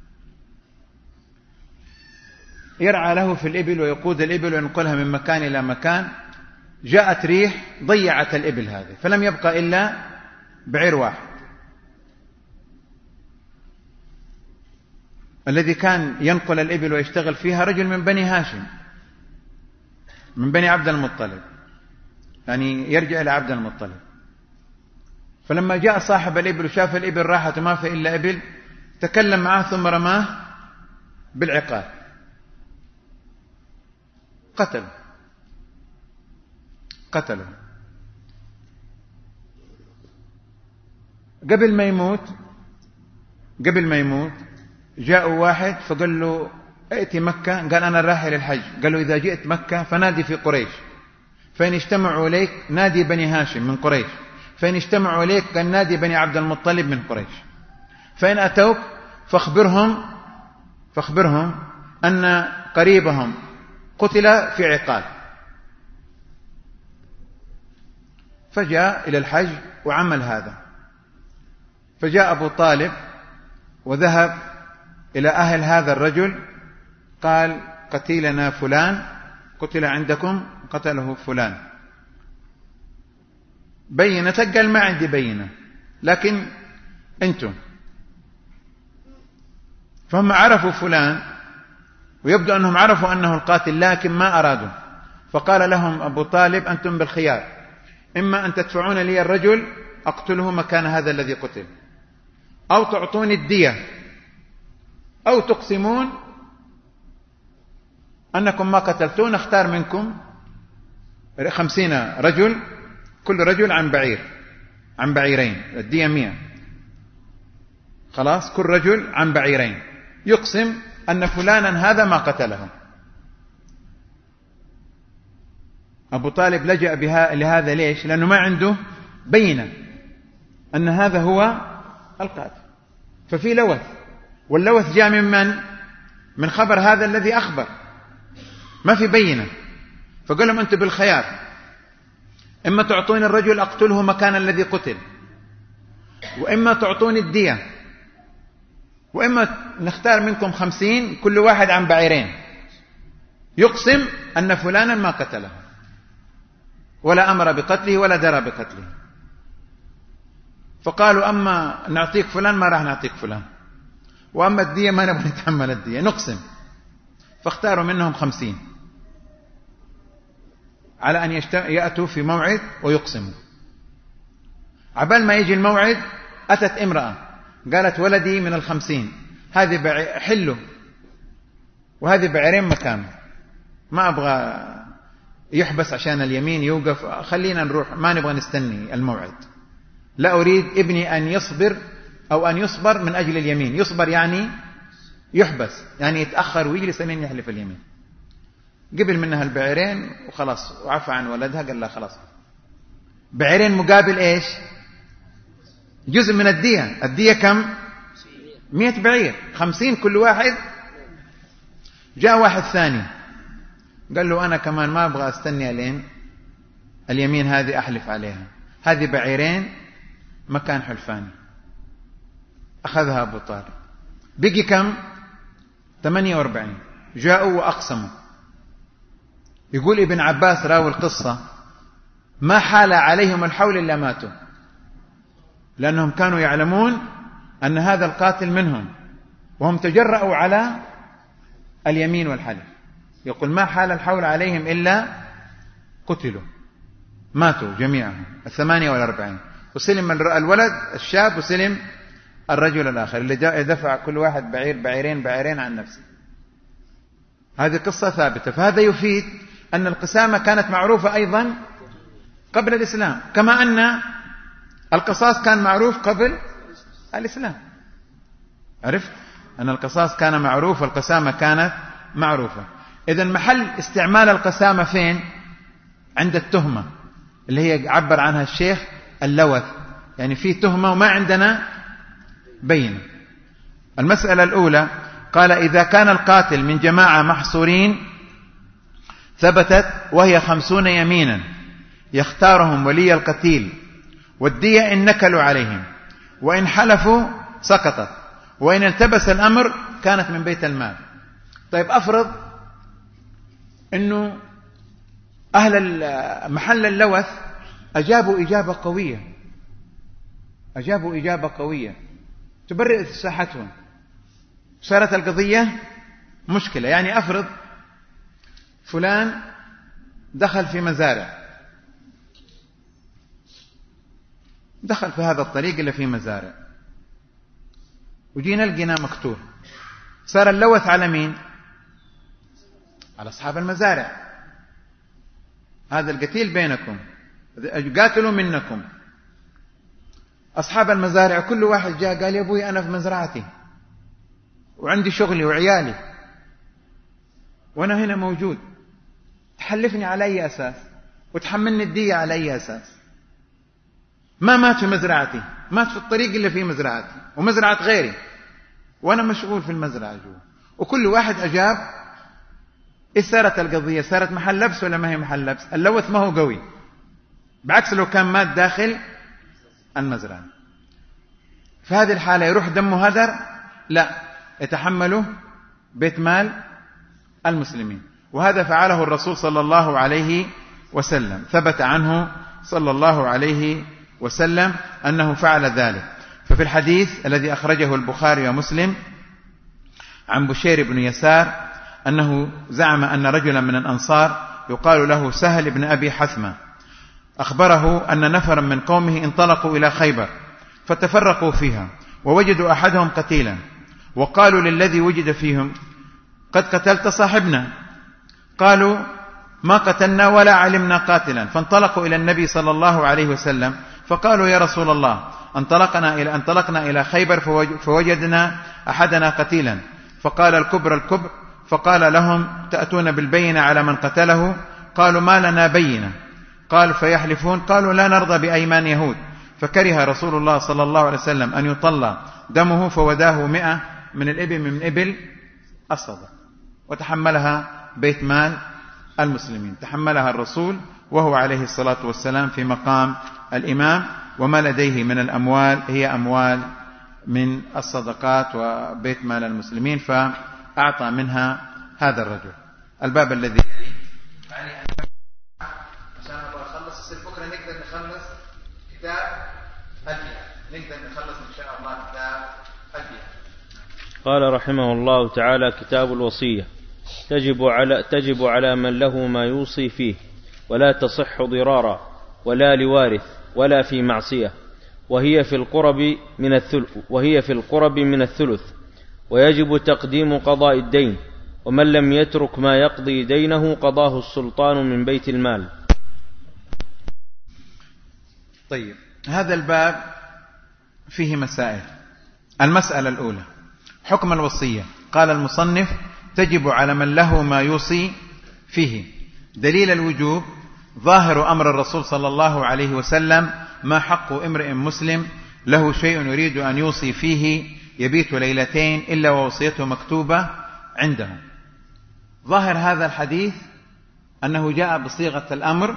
يرعى له في الإبل ويقود الإبل وينقلها من مكان إلى مكان. جاءت ريح ضيعت الإبل هذه، فلم يبقى إلا بعير واحد. الذي كان ينقل الإبل ويشتغل فيها رجل من بني هاشم، من بني عبد المطلب، يعني يرجع إلى عبد المطلب. فلما جاء صاحب الإبل وشاف الإبل راحت وما في إلا إبل، تكلم معه ثم رماه بالعقال، قتله. قبل ما يموت جاءوا واحد فقال له ائتي مكة، قال أنا رايح للحج. قال له إذا جئت مكة فنادي في قريش، فإن اجتمعوا إليك نادي بني هاشم من قريش، فإن اجتمعوا إليك قال نادي بني عبد المطلب من قريش، فإن أتوك فاخبرهم أن قريبهم قتل في عقال. فجاء إلى الحج وعمل هذا. فجاء أبو طالب وذهب إلى أهل هذا الرجل، قال قتيلنا فلان قتل عندكم، قتله فلان، بينة؟ قال ما عندي بينة، لكن أنتم. فهم عرفوا فلان، ويبدو أنهم عرفوا أنه القاتل لكن ما أرادوا. فقال لهم أبو طالب أنتم بالخيار، إما أن تدفعون لي الرجل أقتله مكان هذا الذي قتل، أو تعطوني الدية، أو تقسمون أنكم ما قتلتون، اختار منكم 50 رجل، كل رجل عن بعيرين، الدية 100. خلاص، كل رجل عن بعيرين، يقسم أن فلانا هذا ما قتله. أبو طالب لجأ لهذا ليش؟ لأنه ما عنده بينة أن هذا هو القاتل، ففي لوث، واللوث جاء من خبر هذا الذي أخبر، ما في بينة. فقال لهم أنتم بالخيار، إما تعطوني الرجل أقتله مكان الذي قتل، وإما تعطوني الدية، وإما نختار منكم 50 كل واحد عن بعيرين، يقسم أن فلانا ما قتله ولا أمر بقتله ولا درى بقتله. فقالوا أما نعطيك فلان ما راح نعطيك فلان، وأما الدية ما نبغى نتحمل الدية، نقسم. فاختاروا منهم 50 على أن يأتوا في موعد ويقسموا. عبال ما يجي الموعد أتت امرأة قالت ولدي من 50، هذه حله وهذه بعيرين مكانه، ما أبغى يحبس عشان اليمين يوقف، خلينا نروح، ما نبغى نستني الموعد، لا أريد ابني أن يصبر أو أن يصبر من أجل اليمين. يصبر يعني يحبس، يعني يتأخر ويجلس لين يحلف اليمين. قبل منها البعيرين وخلاص، وعفى عن ولدها، قال لا خلاص. بعيرين مقابل إيش؟ جزء من الدية. الدية كم؟ 100 بعير، 50 كل واحد. جاء واحد ثاني قال له أنا كمان ما أبغى أستني لين اليمين هذه أحلف عليها، هذه بعيرين مكان حلفاني. أخذها أبو طالب، بقي كم؟ 48. جاءوا وأقسموا. يقول ابن عباس راوي القصة ما حال عليهم الحول إلا ماتوا، لأنهم كانوا يعلمون أن هذا القاتل منهم، وهم تجرأوا على اليمين والحلف. يقول ما حال الحول عليهم إلا قتلوا، ماتوا جميعهم 48. وسلم الولد الشاب، وسلم الرجل الآخر اللي دفع كل واحد بعيرين عن نفسه. هذه قصة ثابتة. فهذا يفيد أن القسامة كانت معروفة أيضا قبل الإسلام، كما أن القصاص كان معروف قبل الإسلام. عرفت أن القصاص كان معروف والقسامة كانت معروفة. إذن محل استعمال القسامة فين؟ عند التهمة اللي هي عبر عنها الشيخ اللوث، يعني في تهمة وما عندنا بين. المسألة الأولى قال إذا كان القاتل من جماعة محصورين ثبتت وهي 50 يمينا يختارهم ولي القتيل، والدية إن نكلوا عليهم، وإن حلفوا سقطت، وإن التبس الأمر كانت من بيت المال. طيب أفرض أنه أهل محل اللوث أجابوا إجابة قوية تبرئ ساحتهم، صارت القضية مشكلة. يعني أفرض فلان دخل في مزارع، دخل في هذا الطريق اللي فيه مزارع، وجينا لقينا مقتول، صار اللوث على مين؟ على أصحاب المزارع. هذا القتيل بينكم، قاتلوا منكم. أصحاب المزارع كل واحد جاء قال يا أبوي أنا في مزرعتي وعندي شغلي وعيالي وأنا هنا موجود، تحلفني على أي أساس وتحملني الدية على أي أساس؟ ما مات في مزرعتي، مات في الطريق اللي فيه مزرعتي ومزرعة غيري وأنا مشغول في المزرعة جوا. وكل واحد أجاب. إيه صارت القضية؟ صارت محل لبس ولا ما هي محل لبس؟ اللوث ما هو قوي، بعكس لو كان مات داخل المزرعة. في هذه الحالة يروح دمه هدر؟ لا، يتحمله بيت مال المسلمين. وهذا فعله الرسول صلى الله عليه وسلم، ثبت عنه صلى الله عليه وسلم أنه فعل ذلك. ففي الحديث الذي أخرجه البخاري ومسلم عن بشير بن يسار أنه زعم أن رجلا من الأنصار يقال له سهل بن أبي حثمة أخبره أن نفرا من قومه انطلقوا إلى خيبر فتفرقوا فيها ووجدوا أحدهم قتيلا، وقالوا للذي وجد فيهم قد قتلت صاحبنا، قالوا ما قتلنا ولا علمنا قاتلا. فانطلقوا إلى النبي صلى الله عليه وسلم فقالوا يا رسول الله انطلقنا إلى خيبر فوجدنا أحدنا قتيلا، فقال الكبر فقال لهم تأتون بالبينة على من قتله؟ قالوا ما لنا بينة. قال فيحلفون؟ قالوا لا نرضى بأيمان يهود. فكره رسول الله صلى الله عليه وسلم أن يطلى دمه فوداه 100 من الإبل من إبل الصدقة، وتحملها بيت مال المسلمين، تحملها الرسول وهو عليه الصلاة والسلام في مقام الإمام، وما لديه من الأموال هي أموال من الصدقات وبيت مال المسلمين، فأعطى منها هذا الرجل. الباب الذي يعني عشان نخلص يصير بكرة نقدر نخلص كتاب الجهاد، نقدر نخلص إن شاء الله كتاب الجهاد. قال رحمه الله تعالى: كتاب الوصية تجب على من له ما يوصي فيه، ولا تصح ضرارا ولا لوارث ولا في معصية، وهي في القرب من الثلث، ويجب تقديم قضاء الدين، ومن لم يترك ما يقضي دينه قضاه السلطان من بيت المال. طيب، هذا الباب فيه مسائل. المسألة الأولى: حكم الوصية. قال المصنف: تجب على من له ما يوصي فيه. دليل الوجوب ظاهر أمر الرسول صلى الله عليه وسلم: ما حق امرئ مسلم له شيء يريد أن يوصي فيه يبيت ليلتين إلا ووصيته مكتوبة عنده. ظاهر هذا الحديث أنه جاء بصيغة الأمر،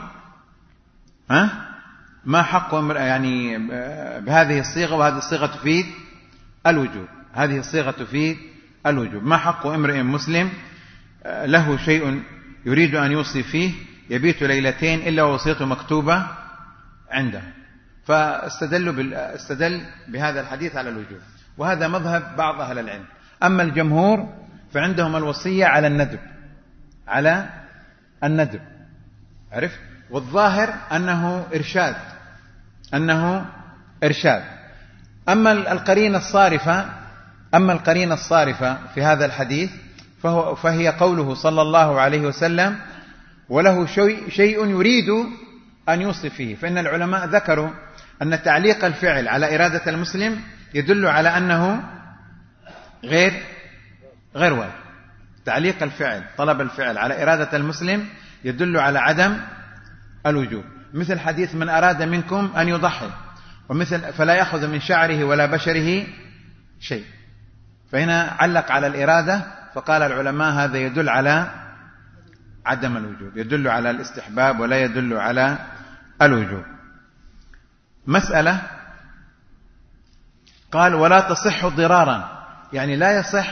ما حق امرئ، يعني بهذه الصيغة، وهذه الصيغة تفيد الوجوب. هذه الصيغة تفيد الوجوب. ما حق امرئ مسلم له شيء يريد أن يوصي فيه يبيت ليلتين إلا ووصيته مكتوبة عنده. استدل بهذا الحديث على الوجوب، وهذا مذهب بعض أهل العلم. أما الجمهور فعندهم الوصية على الندب، عرفت؟ والظاهر أنه إرشاد. أما القرينة الصارفة في هذا الحديث فهي قوله صلى الله عليه وسلم: وله شيء يريد أن يوصي فيه. فإن العلماء ذكروا أن تعليق الفعل على إرادة المسلم يدل على أنه غير واجب. تعليق الفعل، طلب الفعل على إرادة المسلم يدل على عدم الوجوب. مثل حديث: من أراد منكم أن يضحي، ومثل: فلا يأخذ من شعره ولا بشره شيء. فهنا علق على الإرادة، فقال العلماء هذا يدل على عدم الوجوب، يدل على الاستحباب ولا يدل على الوجوب. مسألة: قال: ولا تصح ضرارا، يعني لا يصح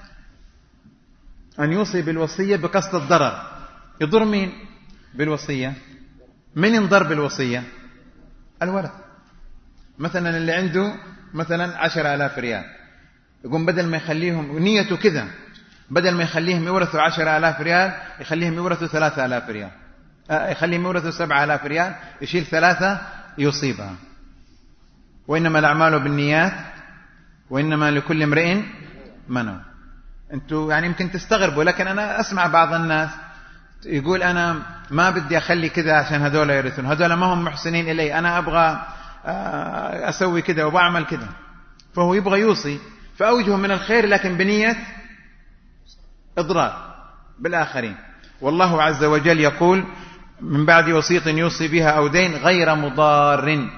أن يوصي بالوصية بقصد الضرر. يضر مين بالوصية؟ من ينضر بالوصية؟ الورث. مثلا اللي عنده مثلا 10,000 ريال، يقوم بدل ما يخليهم، نيته كذا، بدل ما يخليهم يورثوا 10,000 ريال يخليهم يورثوا 3,000 ريال، يخليهم يورثوا 7,000 ريال، يشيل 3 يصيبها. وإنما الأعمال بالنيات وإنما لكل امرئ ما نوى. أنتوا يعني يمكن تستغربوا، لكن أنا أسمع بعض الناس يقول: أنا ما بدي أخلي كذا عشان هذول يرثون، هذول ما هم محسنين إلي، أنا أبغى أسوي كذا وبعمل كذا، فهو يبغى يوصي فأوجه من الخير لكن بنية إضرار بالآخرين. والله عز وجل يقول من بعد وصية يوصي بها أو دين غير مضار.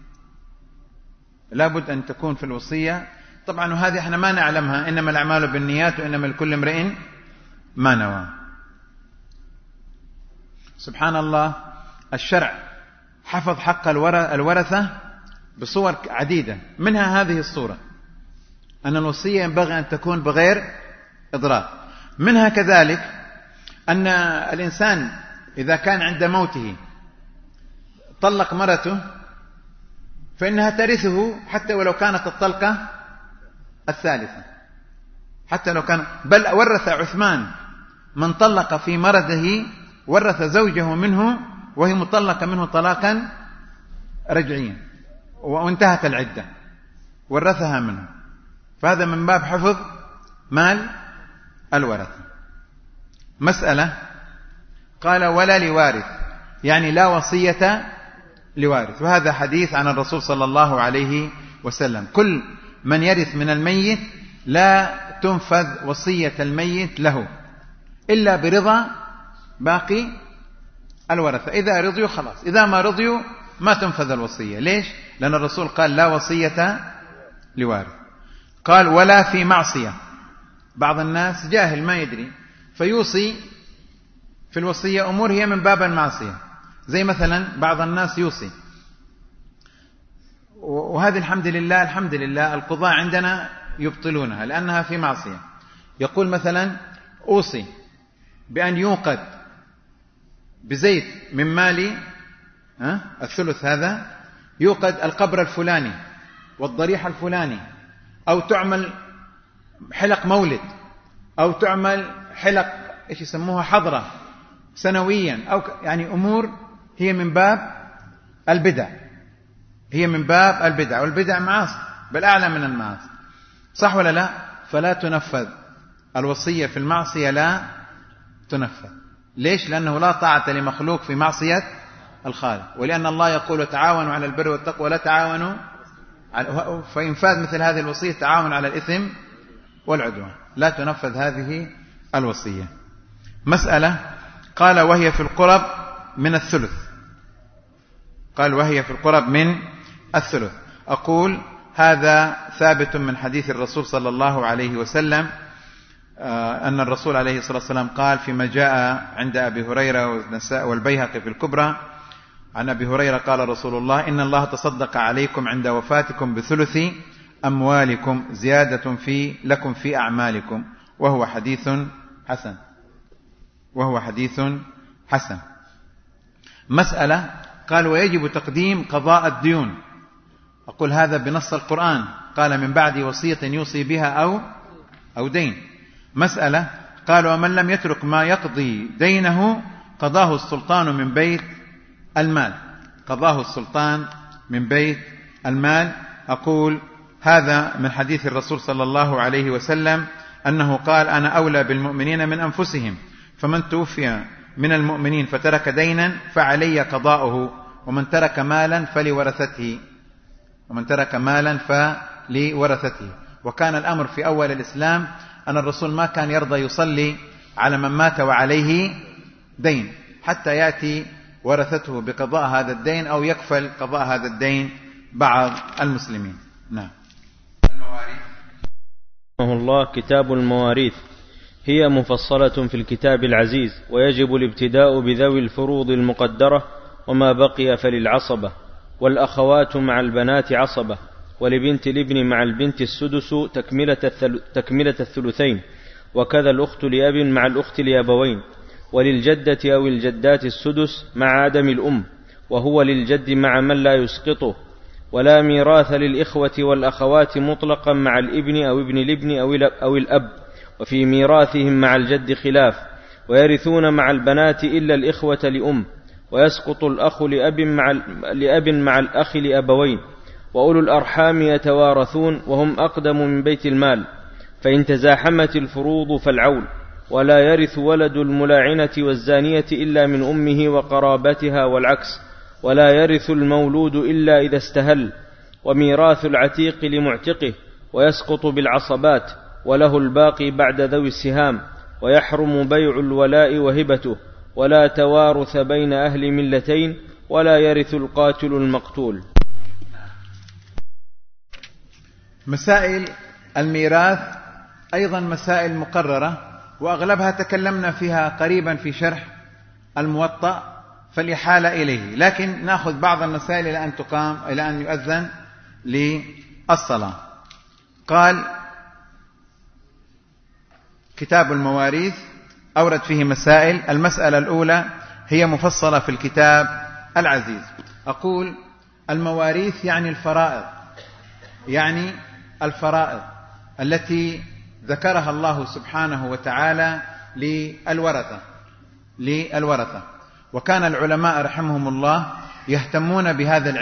لابد أن تكون في الوصية طبعا، وهذه احنا ما نعلمها، إنما الأعمال بالنيات وإنما لكل امرئ ما نوى. سبحان الله، الشرع حفظ حق الورثة بصور عديدة، منها هذه الصورة أن الوصية ينبغي أن تكون بغير إضرار. منها كذلك أن الإنسان إذا كان عند موته طلق مرته فإنها ترثه حتى ولو كانت الطلقة الثالثة، حتى لو كان، بل ورث عثمان من طلق في مرضه، ورث زوجه منه وهي مطلقة منه طلاقا رجعيا وانتهت العدة، ورثها منه. فهذا من باب حفظ مال الورثة. مسألة قال ولا لوارث، يعني لا وصية لوارث، وهذا حديث عن الرسول صلى الله عليه وسلم. كل من يرث من الميت لا تنفذ وصية الميت له إلا برضا باقي الورثة. إذا رضيوا خلاص، إذا ما رضيوا ما تنفذ الوصية. ليش؟ لأن الرسول قال لا وصية لوارث. قال ولا في معصية. بعض الناس جاهل ما يدري فيوصي في الوصية أمور هي من باب المعصية، زي مثلا بعض الناس يوصي، وهذه الحمد لله القضاء عندنا يبطلونها لأنها في معصية. يقول مثلا أوصي بأن يوقد بزيت من مالي الثلث، هذا يوقد القبر الفلاني والضريح الفلاني، أو تعمل حلق مولد، أو تعمل حلق إيش يسموها حضرة سنويا، أو يعني أمور هي من باب البدع، هي من باب البدع، والبدع معاصي بل أعلى من المعاصي، صح ولا لا؟ فلا تنفذ الوصية في المعصية، لا تنفذ. ليش؟ لأنه لا طاعة لمخلوق في معصية الخالق، ولأن الله يقول تعاونوا على البر والتقوى لا تعاونوا، فإنفاذ مثل هذه الوصية تعاون على الإثم والعدوان، لا تنفذ هذه الوصية. مسألة قال وهي في القرب من الثلث، قال وهي في القرب من الثلث. أقول هذا ثابت من حديث الرسول صلى الله عليه وسلم أن الرسول عليه الصلاة والسلام قال فيما جاء عند أبي هريرة والبيهقي في الكبرى عن أبي هريرة قال رسول الله إن الله تصدق عليكم عند وفاتكم بثلث أموالكم زيادة لكم في أعمالكم، وهو حديث حسن، وهو حديث حسن. مسألة قال ويجب تقديم قضاء الديون. أقول هذا بنص القرآن، قال من بعد وصية يوصي بها أو دين. مسألة قال ومن لم يترك ما يقضي دينه قضاه السلطان من بيت المال، قضاه السلطان من بيت المال. أقول هذا من حديث الرسول صلى الله عليه وسلم أنه قال أنا أولى بالمؤمنين من أنفسهم، فمن توفي من المؤمنين فترك دينا فعلي قضاؤه، ومن ترك مالا فلورثته، ومن ترك مالا فلورثته. وكان الأمر في أول الإسلام أن الرسول ما كان يرضى يصلي على من مات وعليه دين حتى يأتي ورثته بقضاء هذا الدين أو يكفل قضاء هذا الدين بعض المسلمين. نعم. المواريث الله كتاب المواريث هي مفصلة في الكتاب العزيز، ويجب الابتداء بذوي الفروض المقدرة، وما بقي فللعصبة، والأخوات مع البنات عصبة، ولبنت الابن مع البنت السدس تكملة الثلثين، وكذا الأخت لأب مع الأخت لأبوين، وللجدة أو الجدات السدس مع عدم الأم، وهو للجد مع من لا يسقطه. ولا ميراث للإخوة والأخوات مطلقا مع الابن أو ابن الابن أو الأب، وفي ميراثهم مع الجد خلاف، ويرثون مع البنات إلا الإخوة لأم، ويسقط الأخ لأب مع الأخ لأبوين، وأولو الأرحام يتوارثون وهم أقدم من بيت المال، فإن تزاحمت الفروض فالعول. ولا يرث ولد الملاعنة والزانية إلا من أمه وقرابتها والعكس، ولا يرث المولود إلا إذا استهل، وميراث العتيق لمعتقه، ويسقط بالعصبات، وله الباقي بعد ذوي السهام، ويحرم بيع الولاء وهبته، ولا توارث بين أهل ملتين، ولا يرث القاتل المقتول. مسائل الميراث أيضا مسائل مقررة، وأغلبها تكلمنا فيها قريبا في شرح الموطأ، فالإحالة إليه، لكن نأخذ بعض المسائل إلى أن تقام، إلى أن يؤذن للصلاة. قال كتاب المواريث أورد فيه مسائل. المسألة الأولى هي مفصلة في الكتاب العزيز. أقول المواريث يعني الفرائض، يعني الفرائض التي ذكرها الله سبحانه وتعالى للورثة. وكان العلماء رحمهم الله يهتمون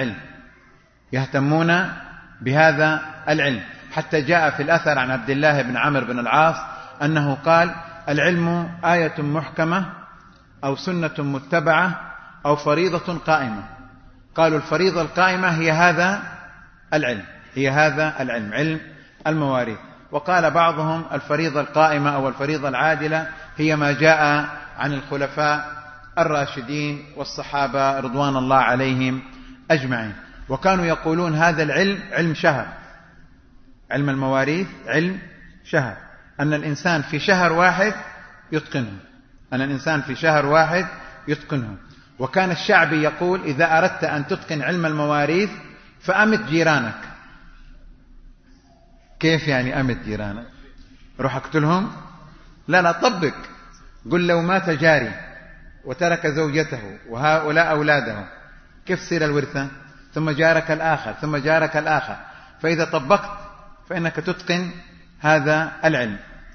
بهذا العلم، حتى جاء في الأثر عن عبد الله بن عمرو بن العاص أنه قال: العلم آية محكمة أو سنة متبعة أو فريضة قائمة. قالوا الفريضة القائمة هي هذا العلم، علم المواريث. وقال بعضهم الفريضة القائمة أو الفريضة العادلة هي ما جاء عن الخلفاء الراشدين والصحابة رضوان الله عليهم أجمعين. وكانوا يقولون هذا العلم علم شهر، علم المواريث علم شهر، أن الإنسان في شهر واحد يتقنه. وكان الشعبي يقول: إذا أردت أن تتقن علم المواريث فأمت جيرانك. كيف يعني أمت جيرانك؟ روح اقتلهم؟ لا، طبق. قل لو مات جاري وترك زوجته وهؤلاء أولاده، كيف تصير الورثة؟ ثم جارك الآخر، فإذا طبقت فإنك تتقن هذا العلم.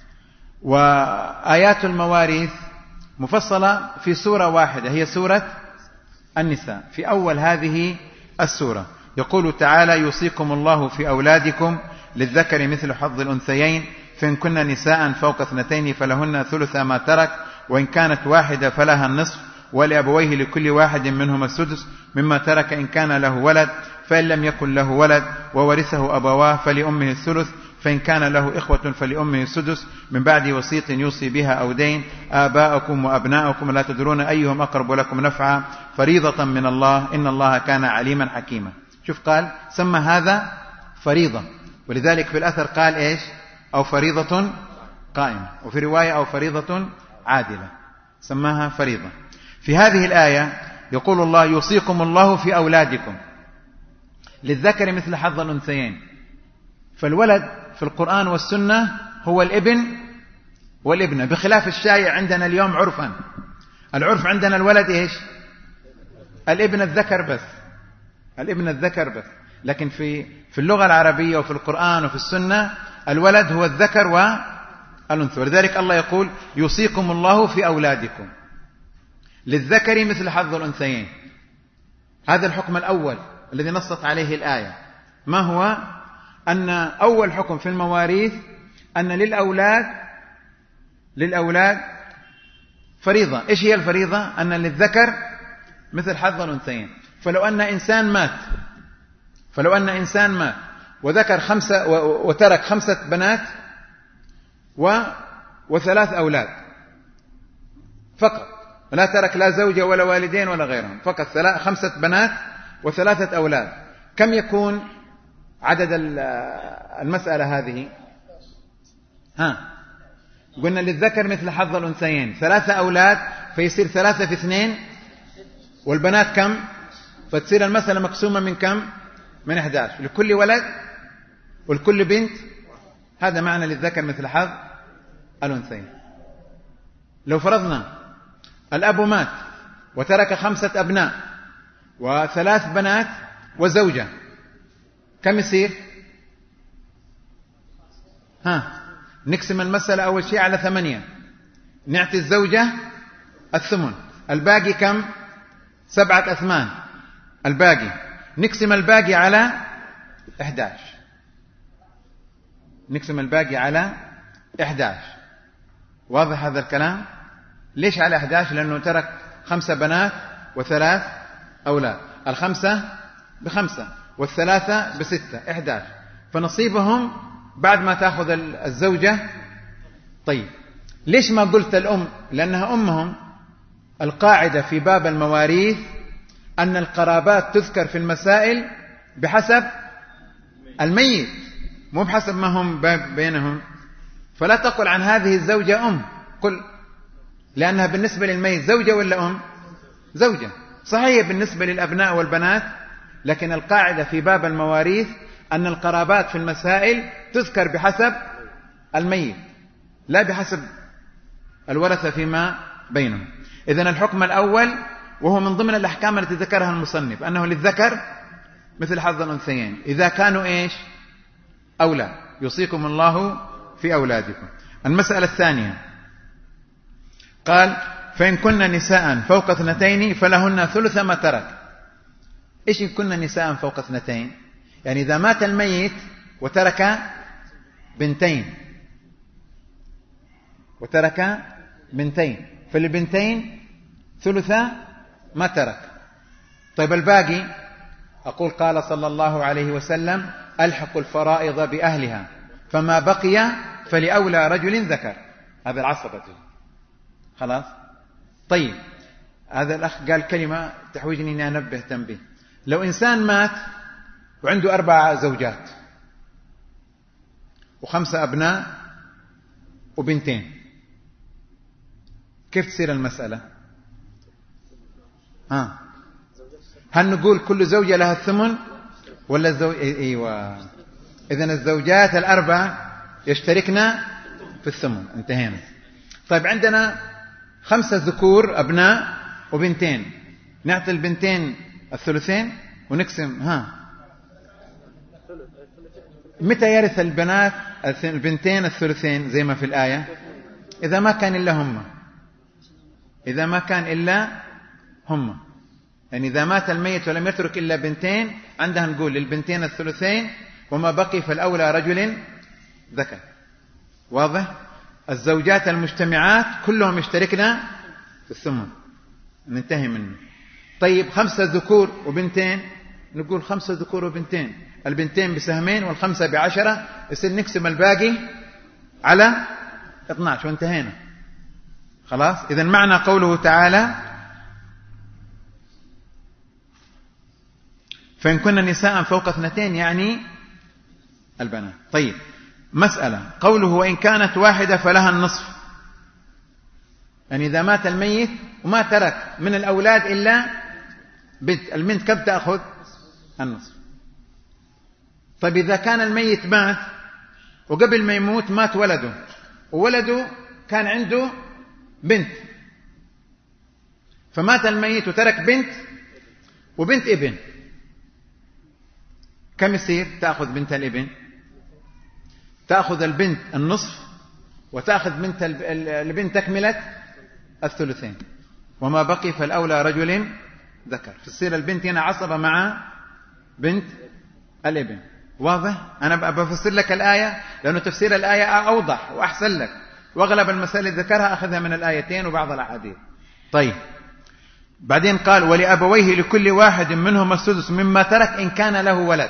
وآيات المواريث مفصلة في سورة واحدة، هي سورة النساء. في أول هذه السورة يقول تعالى: يوصيكم الله في أولادكم للذكر مثل حظ الأنثيين، فإن كن نساء فوق 2 فلهن ثلث ما ترك، وإن كانت واحدة فلها النصف، ولأبويه لكل واحد منهما السدس مما ترك إن كان له ولد، فإن لم يكن له ولد وورثه أبواه فلأمه الثلث، فإن كان له إخوة فلأمه السدس من بعد وصية يوصي بها أو دين. آباؤكم وأبناؤكم لا تدرون أيهم أقرب لكم نفعا، فريضة من الله، إن الله كان عليما حكيما. شوف، قال سمى هذا فريضة، ولذلك في الأثر قال إيش؟ أو فريضة قائمة، وفي رواية أو فريضة عادلة، سماها فريضة. في هذه الآية يقول الله: يوصيكم الله في أولادكم للذكر مثل حظ الأنثيين. فالولد في القرآن والسنة هو الابن والابنة، بخلاف الشائع عندنا اليوم عرفا. العرف عندنا الولد إيش؟ الابن الذكر بس، لكن في اللغة العربية وفي القرآن وفي السنة الولد هو الذكر والأنثى. ولذلك الله يقول: يوصيكم الله في أولادكم للذكر مثل حظ الأنثيين. هذا الحكم الأول الذي نصت عليه الآية. ما هو؟ أن أول حكم في المواريث أن للأولاد فريضة. إيش هي الفريضة؟ أن للذكر مثل حظ الأنثيين. فلو أن إنسان مات وذكر 5 وترك 5 بنات و3 أولاد فقط، لا ترك لا زوجة ولا والدين ولا غيرهم، فقط 5 بنات و3 أولاد، كم يكون عدد المسألة هذه؟ قلنا للذكر مثل حظ الأنثيين، 3 أولاد فيصير 3 في 2، والبنات كم؟ فتصير المسألة مقسومة من كم؟ من 11، لكل ولد ولكل بنت. هذا معنى للذكر مثل حظ الأنثيين. لو فرضنا الأب مات وترك 5 أبناء و3 بنات وزوجة، كم يصير؟ نقسم المسألة أول شيء على 8، نعطي الزوجة 8، الباقي كم؟ 7 أثمان الباقي، نقسم الباقي على 11. واضح هذا الكلام؟ ليش على 11؟ لأنه ترك 5 بنات و3 أولاد. الخمسة ب5 والثلاثة ب6 11. فنصيبهم بعد ما تأخذ الزوجة. طيب ليش ما قلت الأم؟ لأنها أمهم. القاعدة في باب المواريث أن القرابات تذكر في المسائل بحسب الميت، مو بحسب ما هم بينهم. فلا تقل عن هذه الزوجة أم، قل لأنها بالنسبة للميت زوجة ولا أم؟ زوجة. صحيح بالنسبة للأبناء والبنات، لكن القاعدة في باب المواريث أن القرابات في المسائل تذكر بحسب الميت لا بحسب الورثة فيما بينهم. إذن الحكم الأول، وهو من ضمن الأحكام التي ذكرها المصنف، أنه للذكر مثل حظ الأنثيين إذا كانوا إيش؟ أولاد. يوصيكم الله في أولادكم. المسألة الثانية قال فإن كن نساء فوق 2 فلهن ثلث ما ترك. إيش إن كن نساء فوق 2؟ يعني إذا مات الميت وترك بنتين فالبنتين ثلث ما ترك. طيب الباقي، أقول قال صلى الله عليه وسلم ألحق الفرائض بأهلها فما بقي فلأولى رجل ذكر. هذا العصبة خلاص. طيب هذا الأخ قال كلمة تحوجني أني أنبه تنبيه. لو إنسان مات وعنده 4 زوجات و5 أبناء وبنتين، كيف تصير المسألة؟ هل نقول كل زوجة لها الثمن ولا أيوة. إذن الزوجات ال4 يشتركن في الثمن. انتهينا. طيب عندنا 5 ذكور أبناء وبنتين، نعطي البنتين الثلثين ونقسم. متى يرث البنتين الثلثين زي ما في الآية؟ إذا ما كان إلا هم. يعني إذا مات الميت ولم يترك إلا بنتين، عندها نقول للبنتين الثلثين وما بقي فالأولى رجل ذكر. واضح؟ الزوجات المجتمعات كلهم يشتركنا في الثمن، ننتهي منه. طيب 5 ذكور وبنتين، نقول 5 ذكور وبنتين، البنتين ب2 وال5 ب10، يصير نقسم الباقي على 12 وانتهينا. خلاص. إذن معنى قوله تعالى فإن كن نساء فوق 2 يعني البنات. طيب مسألة قوله وإن كانت واحدة فلها النصف. يعني إذا مات الميت وما ترك من الأولاد إلا بنت، البنت كم تأخذ؟ النصف. طيب إذا كان الميت مات وقبل ما يموت مات ولده، وولده كان عنده بنت، فمات الميت وترك بنت وبنت ابن، كم يصير؟ تأخذ بنت الابن، تأخذ البنت النصف، وتأخذ بنت البنت تكملة الثلثين، وما بقي فالأولى رجل ذكر. فتصير البنت هنا عصبة مع بنت الابن. واضح؟ أنا بفسر لك الآية لأنه تفسير الآية أوضح وأحسن لك، وأغلب المسائل اللي ذكرها أخذها من الآيتين وبعض الأحاديث. طيب بعدين قال ولأبويه لكل واحد منهما السدس مما ترك إن كان له ولد.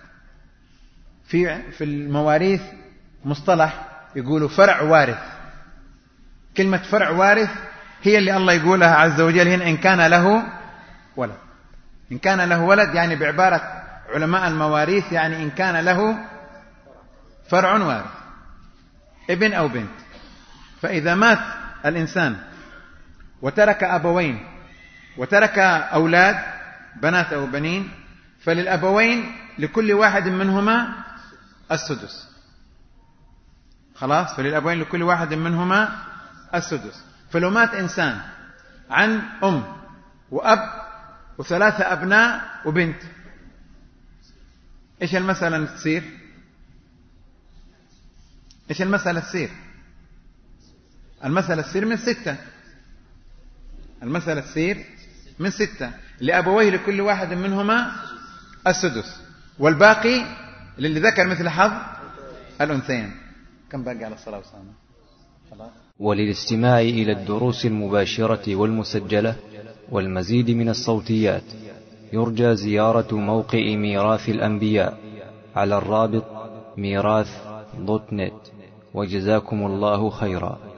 في المواريث مصطلح يقولوا فرع وارث. كلمة فرع وارث هي اللي الله يقولها عز وجل هنا إن كان له ولد. إن كان له ولد يعني بعبارة علماء المواريث يعني إن كان له فرع وارث ابن أو بنت. فإذا مات الإنسان وترك أبوين وترك أولاد بنات أو بنين، فللأبوين لكل واحد منهما السدس. خلاص. فللأبوين لكل واحد منهما السدس. فلو مات إنسان عن أم وأب و3 أبناء وبنت، إيش المسألة تصير؟ إيش المسألة تصير؟ المسألة تصير من 6. المسألة تصير من 6. لأبويه لكل واحد منهما السدس، والباقي للي ذكر مثل حظ الأنثيين. كم باقي على الصلاة والسلام؟ خلاص. وللاستماع إلى الدروس المباشرة والمسجلة والمزيد من الصوتيات يرجى زيارة موقع ميراث الأنبياء على الرابط ميراث.net. وجزاكم الله خيرا.